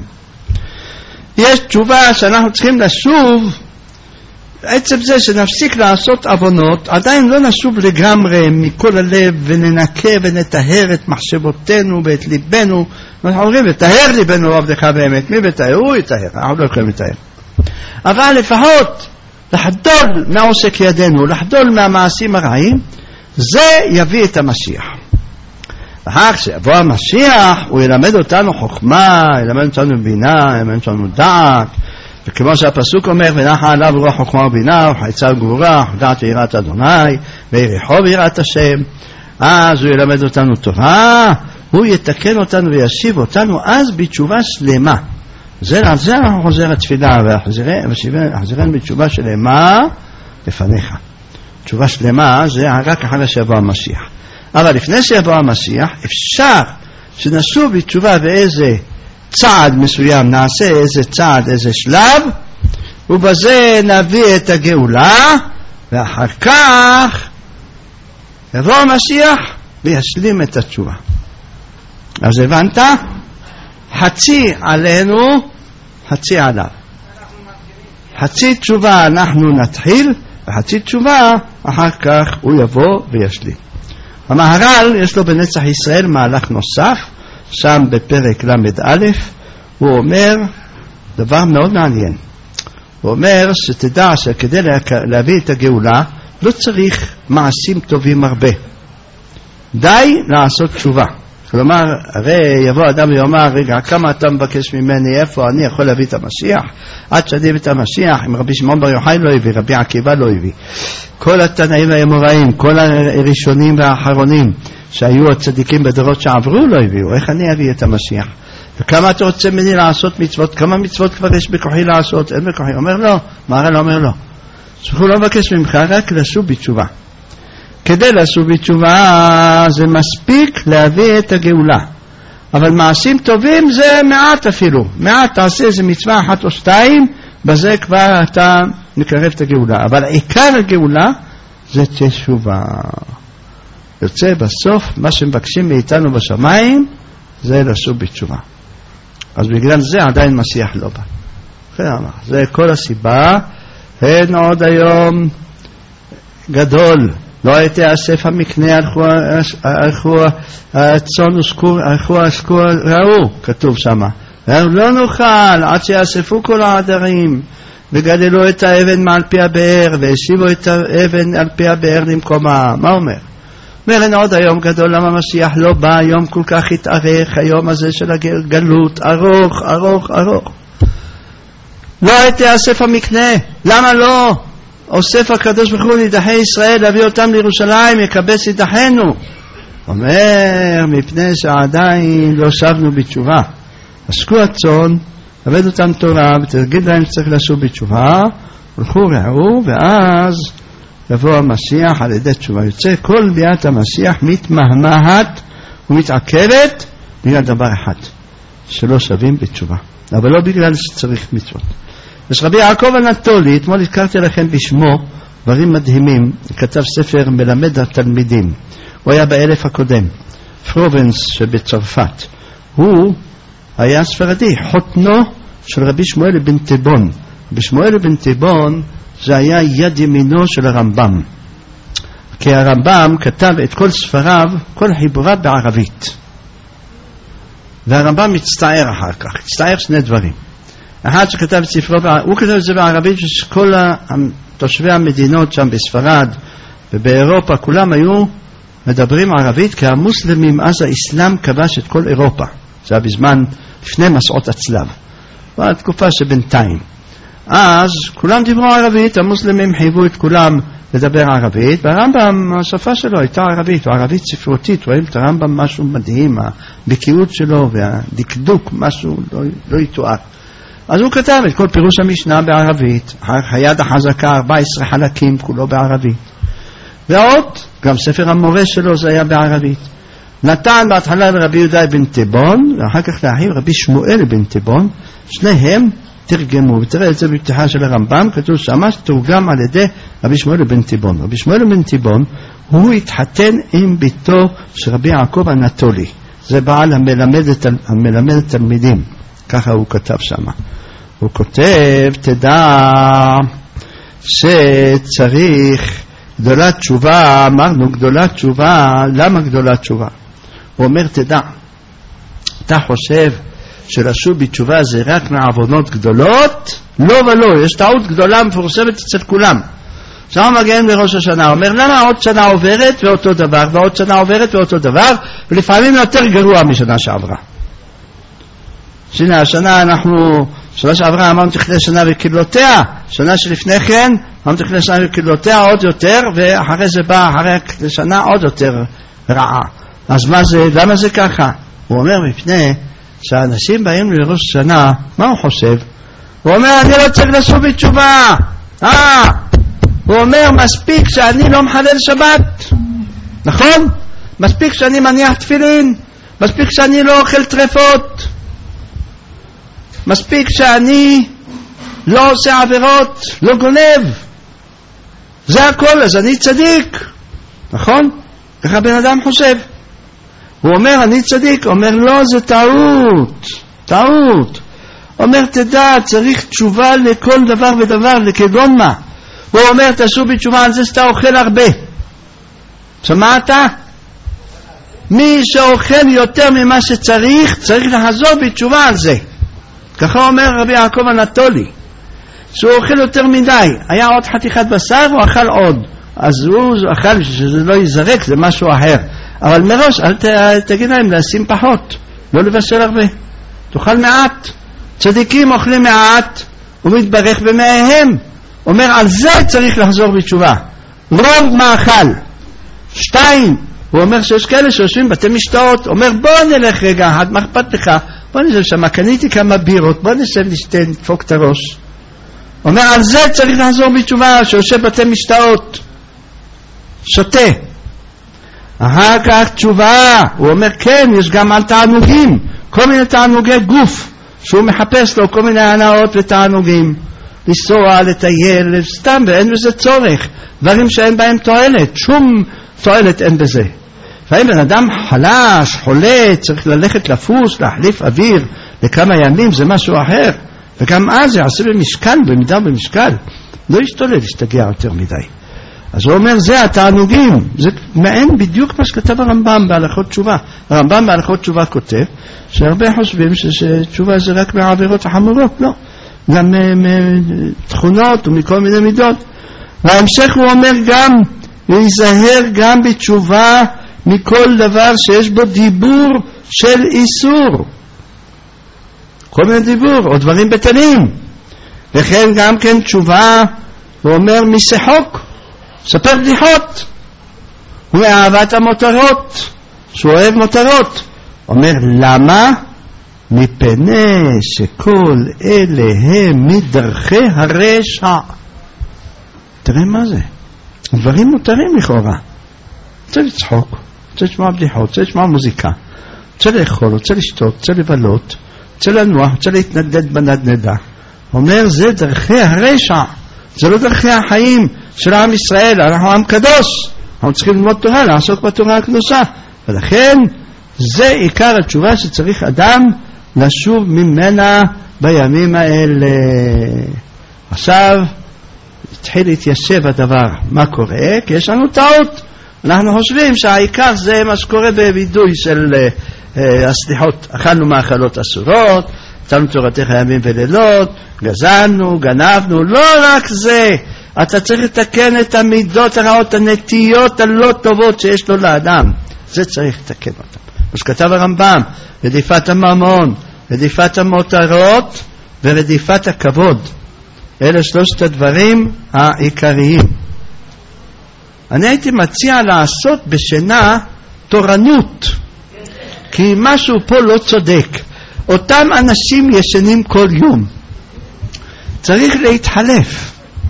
יש תשובה שאנחנו צריכים לשוב, עצם זה שנפסיק לעשות עוונות, עדיין לא נשוב לגמרי מכל הלב וננקה ונטהר את מחשבותינו ואת ליבנו. אנחנו אומרים, ותהר ליבנו עבדך באמת. מי בתהר? הוא יתהר, אנחנו לא יכולים לתהר. אבל לפחות לחדול מעושק ידינו, לחדול מהמעשים הרעים, זה יביא את המשיח. ואחר כשיבוא המשיח, הוא ילמד אותנו חוכמה, ילמד אותנו בינה, ילמד אותנו דעת, וכמו שהפסוק אומר, ונחה עליו רוח חוכמה ובינה, וחייצה וגבורה, דעת ויראת אדוני, ויריחו ויראת השם. אז הוא ילמד אותנו תורה, הוא יתקן אותנו וישיב אותנו אז בתשובה שלמה. זה על זה אנחנו חוזר התפילה, וחזרן בתשובה שלמה לפניך. תשובה שלמה זה רק אחרי שיבוא המשיח. אבל לפני שיבוא המשיח, אפשר שנשוב בתשובה ואיזה צעד מסוים, נעשה איזה צעד, איזה שלב, ובזה נביא את הגאולה, ואחר כך יבוא המשיח וישלים את התשובה. אז הבנת? חצי עלינו, חצי עליו. חצי תשובה אנחנו נתחיל, וחצי תשובה אחר כך הוא יבוא וישלים. המהר"ל יש לו בנצח ישראל מהלך נוסף, שם בפרק למד א', הוא אומר דבר מאוד מעניין. הוא אומר שתדע שכדי להביא את הגאולה לא צריך מעשים טובים הרבה, די לעשות תשובה. כלומר, הרי יבוא אדם ויאמר, רגע, כמה אתה מבקש ממני, איפה אני יכול להביא את המשיח? עד שאני הביא את המשיח, אם רבי שמעון בר יוחאי לא הביא, רבי עקיבא לא הביא, כל התנאים והאמוראים, כל הראשונים והאחרונים שהיו הצדיקים בדורות שעברו לא הביאו. איך אני אביא את המשיח? וכמה אתה רוצה ממני לעשות מצוות? כמה מצוות כבר יש בכוחי לעשות? אין בכוחי. אומר לא, מהר"ל אומר לא, הוא לא מבקש ממך רק לשוב בתשובה. כדי לשוב בתשובה זה מספיק להביא את הגאולה, אבל מעשים טובים זה מעט אפילו, מעט תעשה איזה מצווה אחת או שתיים, בזה כבר אתה מקרב את הגאולה, אבל עיקר הגאולה זה תשובה. יוצא בסוף מה שמבקשים מאיתנו בשמיים זה לשוב בתשובה. אז בגלל זה עדיין משיח לא בא. זה כל הסיבה. אין עוד היום גדול, לא הייתי אסף המקנה, הלכו הצאן וסקור, הלכו הסקור, ראו, כתוב שמה. לא נוכל עד שיאספו כל העדרים וגדלו את האבן מעל פי הבאר והשיבו את האבן על פי הבאר למקומה. מה אומר? אומר, אין עוד היום גדול, למה משיח לא בא? היום כל כך התארך, היום הזה של הגלות, ארוך, ארוך, ארוך. לא הייתי אסף המקנה, למה לא? אוסף הקדוש ברוך הוא נידחי ישראל, להביא אותם לירושלים, יקבץ נידחנו. אומר, מפני שעדיין לא שבנו בתשובה. עסקו הצאן, עבד אותם תורה, ותגיד להם שצריך לשוב בתשובה, הלכו ראו, ואז יבוא המשיח על ידי תשובה. יוצא כל ביאת המשיח מתמהמהת ומתעכבת בגלל דבר אחד, שלא שווים בתשובה. אבל לא בגלל שצריך מצוות. יש רבי יעקב אנטולי, אתמול הזכרתי לכם בשמו דברים מדהימים, כתב ספר מלמד התלמידים. הוא היה באלף הקודם, פרובנס שבצרפת. הוא היה ספרדי, חותנו של רבי שמואל בן תיבון. רבי שמואל בן תיבון זה היה יד ימינו של הרמב"ם. כי הרמב"ם כתב את כל ספריו, כל חיבוריו בערבית. והרמב"ם מצטער אחר כך, מצטער שני דברים. אחד שכתב את ספרו, הוא כתב את זה בערבית, שכל תושבי המדינות שם בספרד ובאירופה, כולם היו מדברים ערבית, כי המוסלמים, אז האסלאם כבש את כל אירופה. זה היה בזמן, לפני מסעות הצלב. בתקופה שבינתיים. אז כולם דיברו ערבית, המוסלמים חייבו את כולם לדבר ערבית, והרמב"ם, השפה שלו הייתה ערבית, או ערבית ספרותית, רואים את הרמב"ם משהו מדהים, הבקיאות שלו והדקדוק, משהו לא, לא יתואר. אז הוא כתב את כל פירוש המשנה בערבית, היד החזקה, ארבע עשרה חלקים, כולו בערבית. ועוד, גם ספר המורה שלו זה היה בערבית. נתן בהתחלה לרבי יהודה בן תיבון, ואחר כך לאחיו רבי שמואל בן תיבון, שניהם תרגמו, ותראה את זה בפתיחה של הרמב"ם, כתוב שמה שתורגם על ידי רבי שמואל בן תיבון. רבי שמואל בן תיבון, הוא התחתן עם ביתו של רבי יעקב אנטולי. זה בעל המלמד, המלמד תלמידים. ככה הוא כתב שמה. הוא כותב, תדע שצריך גדולת תשובה, אמרנו גדולת תשובה, למה גדולת תשובה? הוא אומר, תדע, אתה חושב שלשוב בתשובה זה רק מעוונות גדולות? לא ולא, יש טעות גדולה מפורסמת אצל כולם. שם מגיעים לראש השנה, אומר, למה עוד שנה עוברת ואותו דבר, ועוד שנה עוברת ואותו דבר, ולפעמים יותר גרוע משנה שעברה. שנה, השנה אנחנו, שנה שעברה אמרנו תכלה שנה וקילותיה, שנה שלפני כן אמרנו תכלה שנה וקילותיה עוד יותר, ואחרי זה בא אחרי שנה עוד יותר רעה. אז מה זה, למה זה ככה? הוא אומר, מפני שהאנשים באים לראש שנה, מה הוא חושב? הוא אומר, אני לא צריך לשוב בתשובה. אה, הוא אומר, מספיק שאני לא מחלל שבת. נכון? מספיק שאני מניח תפילין, מספיק שאני לא אוכל טרפות, מספיק שאני לא עושה עבירות, לא גונב. זה הכל, אז אני צדיק. נכון? איך הבן אדם חושב? הוא אומר, אני צדיק. אומר, לא, זה טעות. טעות. אומר, תדע, צריך תשובה לכל דבר ודבר, לכגון מה. הוא אומר, תשוב בתשובה על זה שאתה אוכל הרבה. שמעת? מי שאוכל יותר ממה שצריך, צריך לחזור בתשובה על זה. ככה אומר רבי יעקב אנטולי, שהוא אוכל יותר מדי. היה עוד חתיכת בשר, הוא אכל עוד. אז הוא אכל שזה לא יזרק, זה משהו אחר. אבל מראש, אל ת, תגיד להם לשים פחות, לא לבשל הרבה. תאכל מעט. צדיקים אוכלים מעט, ומתברך במאיהם. אומר, על זה צריך לחזור בתשובה. רוב מאכל. שתיים, הוא אומר שיש כאלה שיושבים בתי משתאות. אומר, בוא נלך רגע, עד מה אכפת לך? בוא נשב שם, קניתי כמה בירות, בוא נשב נשתה, נדפוק את הראש. אומר, על זה צריך לחזור בתשובה, שיושב בתי משתאות. שותה. אחר כך תשובה, הוא אומר כן, יש גם על תענוגים, כל מיני תענוגי גוף, שהוא מחפש לו כל מיני הנאות ותענוגים, לנסוע, לטייל, סתם, ואין בזה צורך, דברים שאין בהם תועלת, שום תועלת אין בזה. ואם בן אדם חלש, חולה, צריך ללכת לפוס, להחליף אוויר לכמה ימים, זה משהו אחר, וגם אז זה יעשה במשקל, במידה במשקל, לא ישתולל, ישתגע יותר מדי. אז הוא אומר, זה התענוגים, זה מעין בדיוק מה שכתב הרמב"ם בהלכות תשובה. הרמב"ם בהלכות תשובה כותב, שהרבה חושבים שתשובה זה רק מהעבירות החמורות, לא. גם מתכונות ומכל מיני מידות. וההמשך הוא אומר גם, להיזהר גם בתשובה מכל דבר שיש בו דיבור של איסור. כל מיני דיבור, או דברים בטלים. וכן גם כן תשובה, הוא אומר, משחוק. ספר בדיחות, הוא מאהבת המותרות, שהוא אוהב מותרות. אומר למה? מפני שכל אלה הם מדרכי הרשע. תראה מה זה, דברים מותרים לכאורה. רוצה לצחוק, רוצה לשמוע בדיחות, רוצה לשמוע מוזיקה, רוצה לאכול, רוצה לשתות, רוצה לבלות, רוצה לנוח, רוצה להתנדד בנדנדה. אומר זה דרכי הרשע, זה לא דרכי החיים של עם ישראל. אנחנו עם קדוש, אנחנו צריכים ללמוד תורה, לעסוק בתורה הקדושה, ולכן זה עיקר התשובה שצריך אדם לשוב ממנה בימים האלה. עכשיו התחיל להתיישב הדבר, מה קורה? כי יש לנו טעות, אנחנו חושבים שהעיקר זה מה שקורה בבידוי של uh, uh, הסליחות, אכלנו מאכלות אסורות, נתנו תורתך ימים ולילות, גזלנו, גנבנו, לא רק זה, אתה צריך לתקן את המידות הרעות, הנטיות הלא טובות שיש לו לאדם, זה צריך לתקן אותם. אז כתב הרמב"ם, רדיפת הממון, רדיפת המותרות ורדיפת הכבוד, אלה שלושת הדברים העיקריים. אני הייתי מציע לעשות בשינה תורנות, כי משהו פה לא צודק. אותם אנשים ישנים כל יום, צריך להתחלף.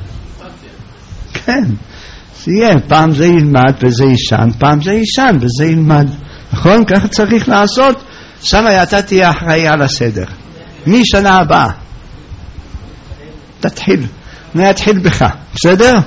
כן, זה יהיה, פעם זה ילמד וזה ישן, פעם זה ישן וזה ילמד, נכון? ככה צריך לעשות. שם אתה תהיה אחראי על הסדר משנה הבאה, תתחיל, אני אתחיל בך, בסדר?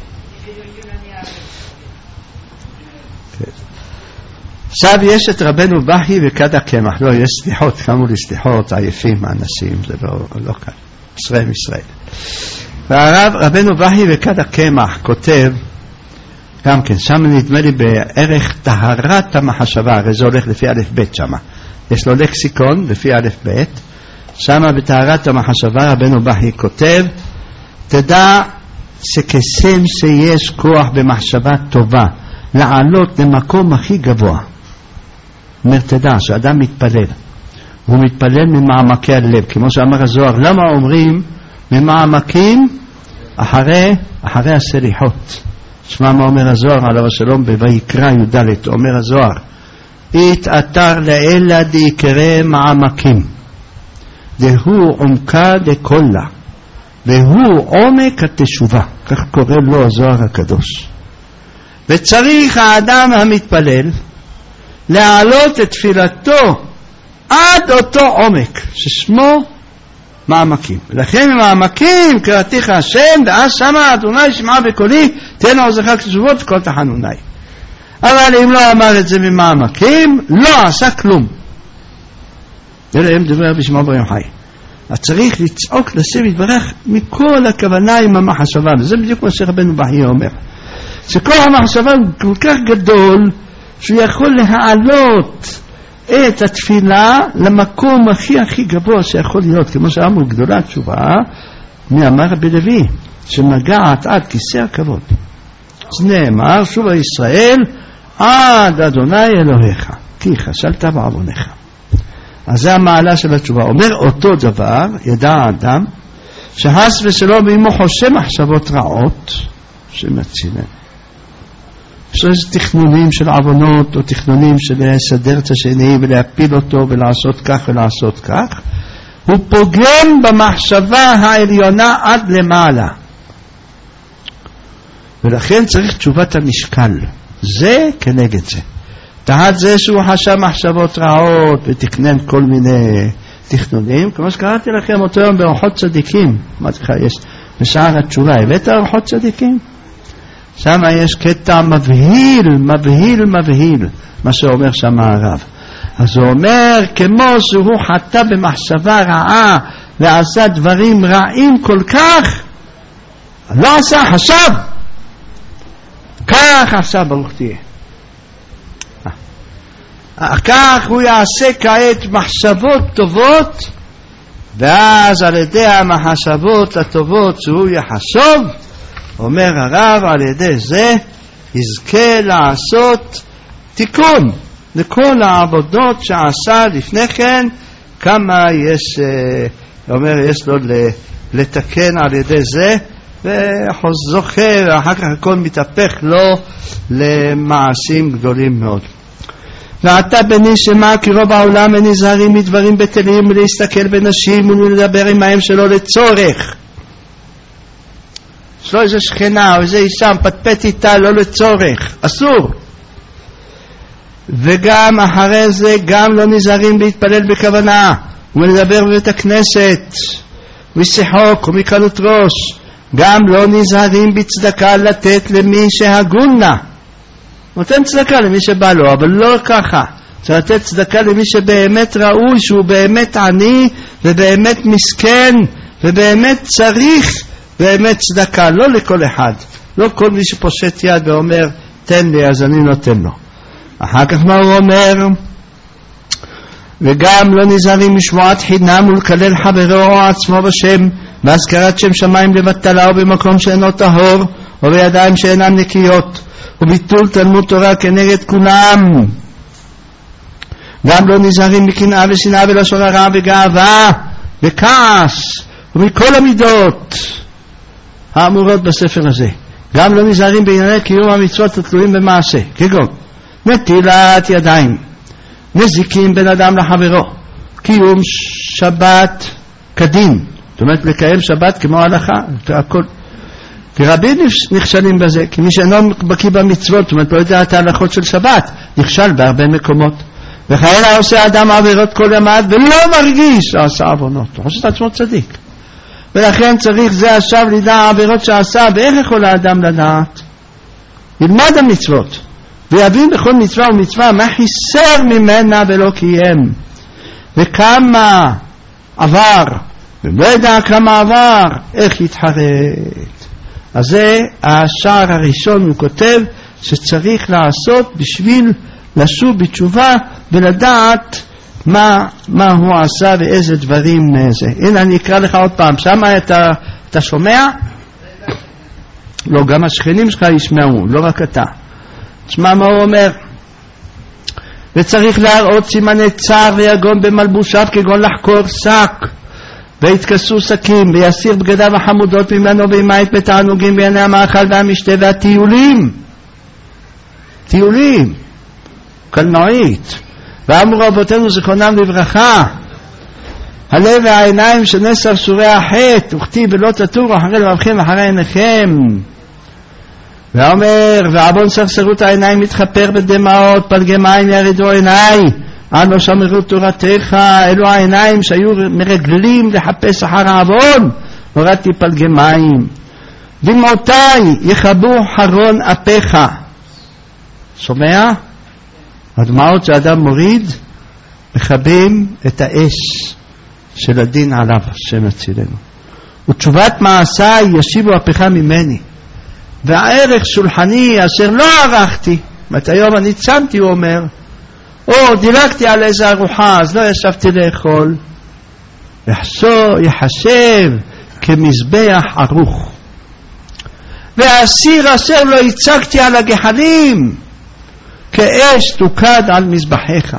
עכשיו יש את רבנו בכי וכד הקמח, לא, יש סליחות, קמו לי סליחות, עייפים האנשים, זה לא, לא כאן, ישראל ישראל. והרב רבנו בכי וכד הקמח כותב, גם כן, שם נדמה לי בערך טהרת המחשבה, הרי זה הולך לפי א' ב' שם, יש לו לקסיקון לפי א' ב', שם בטהרת המחשבה רבנו בכי כותב, תדע שכשם שיש כוח במחשבה טובה, לעלות למקום הכי גבוה, אומר תדע שאדם מתפלל, הוא מתפלל ממעמקי הלב, כמו שאמר הזוהר. למה אומרים ממעמקים? אחרי, אחרי הסליחות. שמע מה אומר הזוהר עליו השלום בויקרא י"ד, אומר הזוהר, התאתר לאלה דיקרא מעמקים, דהוא עומקה דקולה, והוא עומק התשובה, כך קורא לו הזוהר הקדוש. וצריך האדם המתפלל להעלות את תפילתו עד אותו עומק ששמו מעמקים. לכן מעמקים קראתיך השם, ואז שמה אדוני שמע בקולי תן עוזרך כתשובות וכל תחנוני. אבל אם לא אמר את זה ממעמקים, לא עשה כלום. אלה הם דברי רבי שמעון בר יוחאי. אז צריך לצעוק לשם יתברך מכל הכוונה עם המחשבה, וזה בדיוק מה שרבנו בכי אומר, שכל המחשבה הוא כל כך גדול שהוא יכול להעלות את התפילה למקום הכי הכי גבוה שיכול להיות, כמו שאמרו גדולה תשובה מאמר רבי לוי שמגעת עד כיסא הכבוד. אז נאמר שוב ישראל עד אדוני אלוהיך כי חשלת בעוונך. אז זה המעלה של התשובה. אומר אותו דבר ידע האדם שחס ושלום אם הוא חושב מחשבות רעות שמצילן, שיש תכנונים של עוונות או תכנונים של לסדר את השני ולהפיל אותו ולעשות כך ולעשות כך, הוא פוגם במחשבה העליונה עד למעלה, ולכן צריך תשובת המשקל. זה כנגד זה. תחת זה שהוא חשב מחשבות רעות ותכנן כל מיני תכנונים, כמו שקראתי לכם אותו יום באורחות צדיקים. אמרתי לך, יש בשער התשובה, הבאת אורחות צדיקים? שם יש קטע מבהיל, מבהיל, מבהיל, מה שאומר שם הרב. אז הוא אומר, כמו שהוא חטא במחשבה רעה ועשה דברים רעים כל כך, לא עשה, חשב. כך עכשיו ברוך תהיה. כך הוא יעשה כעת מחשבות טובות, ואז על ידי המחשבות הטובות שהוא יחשוב, אומר הרב, על ידי זה יזכה לעשות תיקון לכל העבודות שעשה לפני כן. כמה יש, אומר, יש לו לתקן על ידי זה, וזוכר, אחר כך הכל מתהפך לו למעשים גדולים מאוד. ואתה בני שמה כי רוב העולם הם נזהרים מדברים בטלים ולהסתכל בנשים ולדבר עמהם שלא לצורך. יש לו איזה שכנה או איזה אישה מפטפט איתה לא לצורך, אסור. וגם אחרי זה גם לא נזהרים להתפלל בכוונה ולדבר בבית הכנסת ושיחוק ומקלות ראש. גם לא נזהרים בצדקה לתת למי שהגון לה. נותן צדקה למי שבא לו, אבל לא ככה. צריך לתת צדקה למי שבאמת ראוי, שהוא באמת עני ובאמת מסכן ובאמת צריך באמת צדקה, לא לכל אחד. לא כל מי שפושט יד ואומר תן לי אז אני נותן לו. אחר כך מה הוא אומר? וגם לא נזהרים משמועת חינם ולקלל חברו או עצמו בשם והזכרת שם שמיים לבטלה או במקום שאינו טהור או בידיים שאינם נקיות וביטול תלמוד תורה כנגד כולם. גם לא נזהרים מקנאה ושנאה ולשון הרע וגאווה וכעס ומכל המידות האמורות בספר הזה. גם לא נזהרים בענייני קיום המצוות התלויים במעשה, כגון נטילת ידיים, נזיקים בין אדם לחברו, קיום שבת כדין, זאת אומרת לקיים שבת כמו ההלכה, הכל. כי רבים נכשלים בזה, כי מי שאינו בקיא במצוות, זאת אומרת לא יודע את ההלכות של שבת, נכשל בהרבה מקומות. וכאלה עושה אדם עבירות כל ימד ולא מרגיש שעשה עוונות, הוא חושב את עצמו צדיק. ולכן צריך זה עכשיו לדע העבירות שעשה, ואיך יכול האדם לדעת? ילמד המצוות ויבין בכל מצווה ומצווה מה חיסר ממנה ולא קיים, וכמה עבר ולא ידע כמה עבר, איך יתחרט. אז זה השער הראשון, הוא כותב שצריך לעשות בשביל לשוב בתשובה ולדעת מה, מה הוא עשה ואיזה דברים זה. הנה אני אקרא לך עוד פעם, שמה אתה, אתה שומע? לא, גם השכנים שלך ישמעו, לא רק אתה. תשמע מה הוא אומר. וצריך להראות סימני צער ויגון במלבושיו, כגון לחקור שק והתכסו שקים ויסיר בגדיו החמודות ממנו וימעט בתענוגים בעיני המאכל והמשתה והטיולים, טיולים קלנועית. ואמרו רבותינו זיכרונם לברכה, הלב והעיניים שני סרסורי החטא, וכתיב ולא תטורו אחרי לבבכם אחרי עיניכם. ואומר ועוון סרסרות העיניים מתחפר בדמעות, פלגי מים ירדו עיניי אנו שמרו תורתך. אלו העיניים שהיו מרגלים לחפש אחר העוון, הורדתי פלגי מים. דמעותיי יכבו חרון אפיך. שומע? הדמעות שאדם מוריד מכבים את האש של הדין עליו, השם יצילנו. ותשובת מעשה ישיבו אפיך ממני, והערך שולחני אשר לא ערכתי, מת היום אני צמתי, הוא אומר, או דילגתי על איזה ארוחה אז לא ישבתי לאכול, יחשב כמזבח ערוך. והסיר אשר לא הצגתי על הגחלים כאש תוקד על מזבחיך.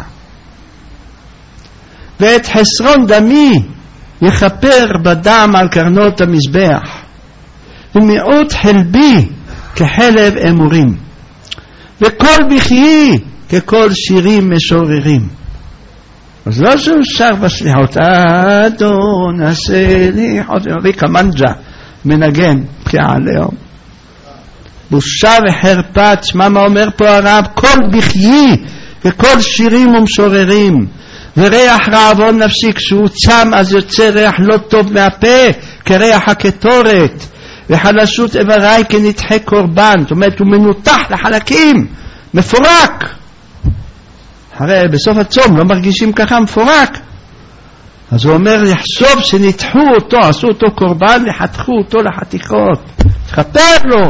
ואת חסרון דמי יכפר בדם על קרנות המזבח, ומיעוט חלבי כחלב אמורים, וכל בכיי ככל שירים משוררים. אז לא שהוא שר בסליחות, אדון הסליחות, וכמנג'ה מנגן פקיעה ליום. בושה וחרפה. תשמע מה אומר פה הרב, כל בכיי וכל שירים ומשוררים וריח רעבון נפשי, כשהוא צם אז יוצא ריח לא טוב מהפה כריח הקטורת, וחלשות איבריי כנתחי קורבן, זאת אומרת הוא מנותח לחלקים, מפורק. הרי בסוף הצום לא מרגישים ככה, מפורק. אז הוא אומר יחשוב שנתחו אותו, עשו אותו קורבן וחתכו אותו לחתיכות, תכפר לו.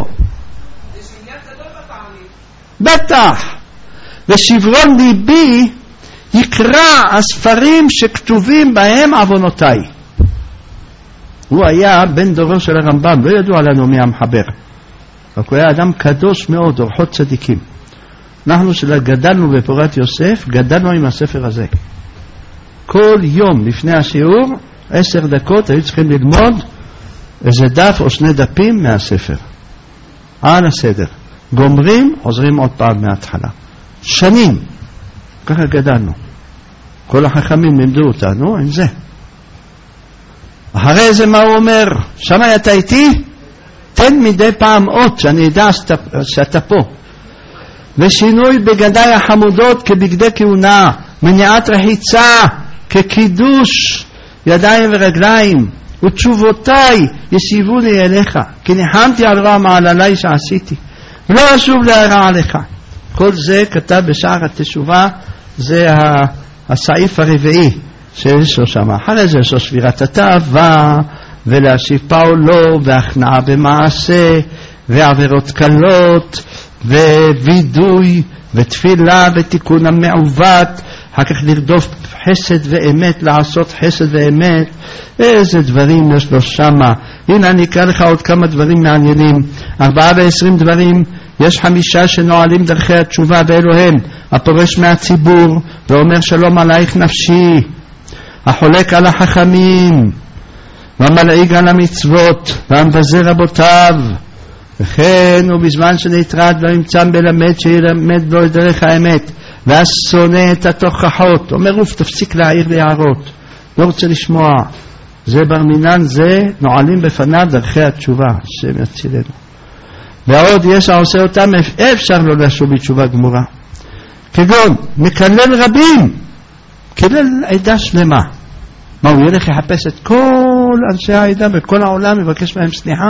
בטח. ושברון ליבי יקרא הספרים שכתובים בהם עוונותיי. הוא היה בן דורו של הרמב"ם, לא ידוע לנו מי המחבר, רק הוא היה אדם קדוש מאוד, אורחות צדיקים. אנחנו שגדלנו בפורת יוסף, גדלנו עם הספר הזה. כל יום לפני השיעור, עשר דקות, היו צריכים ללמוד איזה דף או שני דפים מהספר. על הסדר. גומרים, עוזרים עוד פעם מההתחלה. שנים. ככה גדלנו. כל החכמים לימדו אותנו עם זה. אחרי זה מה הוא אומר? שמה אתה איתי? תן מדי פעם אות שאני אדע שאתה, שאתה פה. ושינוי בגדיי החמודות כבגדי כהונה, מניעת רחיצה כקידוש ידיים ורגליים, ותשובותיי ישיבו לי אליך, כי ניחמתי על רע מעללי שעשיתי ולא אשוב להרע עליך. כל זה כתב בשער התשובה, זה הסעיף הרביעי שיש לו שם. אחרי זה יש לו שבירת התאווה ולהשיב פעולו והכנעה במעשה ועבירות קלות ווידוי ותפילה ותיקון המעוות, אחר כך לרדוף חסד ואמת, לעשות חסד ואמת. איזה דברים יש לו שמה. הנה אני אקרא לך עוד כמה דברים מעניינים. ארבעה ועשרים דברים. יש חמישה שנועלים דרכי התשובה באלוהם: הפורש מהציבור ואומר שלום עלייך נפשי, החולק על החכמים, והמלעיג על המצוות, והמבזה רבותיו, וכן הוא בזמן שנטרד לא ימצא מלמד שילמד לו את דרך האמת, והשונא את התוכחות. אומר אוף, תפסיק להעיר לי הערות, לא רוצה לשמוע. זה בר מינן, זה נועלים בפניו דרכי התשובה. השם יצילנו. ועוד יש העושה אותם, אפשר לא לשוב בתשובה גמורה, כגון מקלל רבים, כלל עדה שלמה. מה, הוא ילך יחפש את כל אנשי העדה בכל העולם, יבקש מהם סליחה?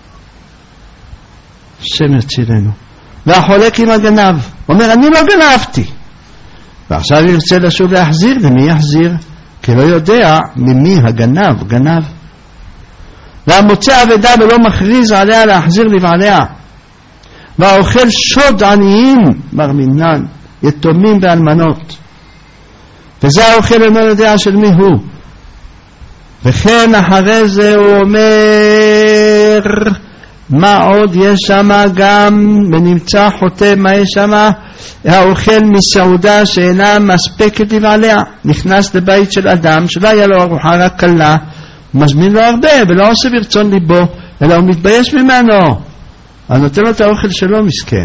השם יצילנו. והחולק עם הגנב, אומר אני לא גנבתי, ועכשיו ירצה לשוב להחזיר, למי יחזיר? כי לא יודע ממי הגנב גנב. והמוצא אבדה ולא מכריז עליה להחזיר לבעליה, והאוכל שוד עניים, בר מינן, יתומים ואלמנות, וזה האוכל אינו יודע של מי הוא. וכן אחרי זה הוא אומר מה עוד יש שם גם, ונמצא חוטא מה יש שם, האוכל מסעודה שאינה מספקת לבעליה, נכנס לבית של אדם שלא היה לו ארוחה רק קלה, מזמין לו הרבה ולא עושה ברצון ליבו, אלא הוא מתבייש ממנו, אז נותן לו את האוכל שלו מסכן.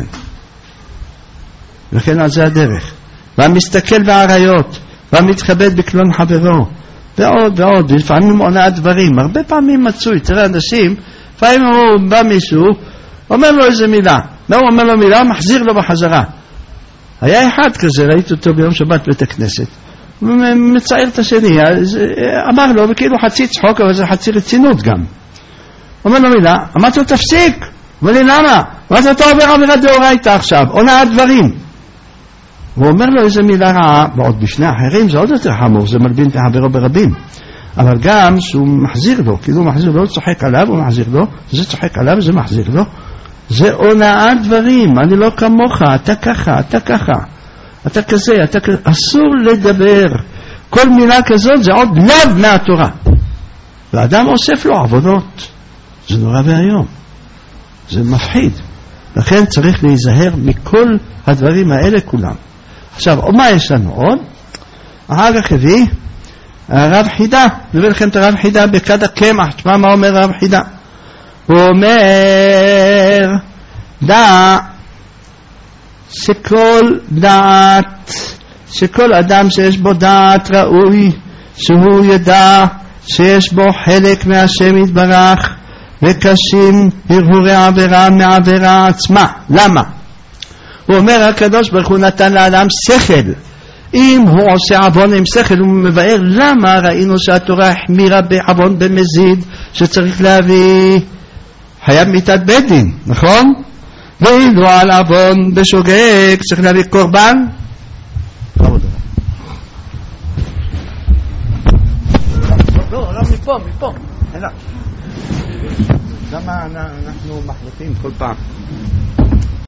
וכן על זה הדרך. והמסתכל בעריות, והמתכבד בקלון חברו, ועוד ועוד, ולפעמים עונה דברים. הרבה פעמים מצוי, תראה אנשים, לפעמים הוא בא מישהו, אומר לו איזה מילה, והוא אומר לו מילה, מחזיר לו בחזרה. היה אחד כזה, ראיתי אותו ביום שבת בית הכנסת, מצער את השני, אמר לו, וכאילו חצי צחוק, אבל זה חצי רצינות גם. אומר לו מילה, אמרתי לו תפסיק, אומר לי למה? אמרתי לו אתה עובר עבירת דאורייתא עכשיו, עונה דברים. הוא אומר לו איזה מילה רעה, ועוד בשני אחרים זה עוד יותר חמור, זה מלבין כחברו ברבים, אבל גם שהוא מחזיר לו, כאילו הוא מחזיר לו, הוא צוחק עליו, הוא מחזיר לו, זה צוחק עליו, זה מחזיר לו, זה עונאת דברים. אני לא כמוך, אתה ככה, אתה ככה, אתה כזה, אתה כזה. אסור לדבר, כל מילה כזאת זה עוד לאו מהתורה, ואדם אוסף לו עבודות. זה נורא והיום, זה מפחיד. לכן צריך להיזהר מכל הדברים האלה כולם. עכשיו, מה יש לנו עוד? אחר כך הביא הרב חידה, מביא לכם את הרב חידה בכד הקמח. תשמע מה אומר הרב חידה. הוא אומר דע שכל דעת, שכל אדם שיש בו דעת ראוי שהוא ידע שיש בו חלק מהשם יתברך, וקשים הרהורי העבירה מהעבירה עצמה. למה? הוא אומר הקדוש ברוך הוא נתן לאדם שכל. אם הוא עושה עוון עם שכל, הוא מבאר למה ראינו שהתורה החמירה בעוון במזיד, שצריך להביא חייב מיתת בית דין, נכון? ואילו על עוון בשוגג צריך להביא קורבן. לא, לא, מפה, מפה. למה אנחנו מחליטים כל פעם?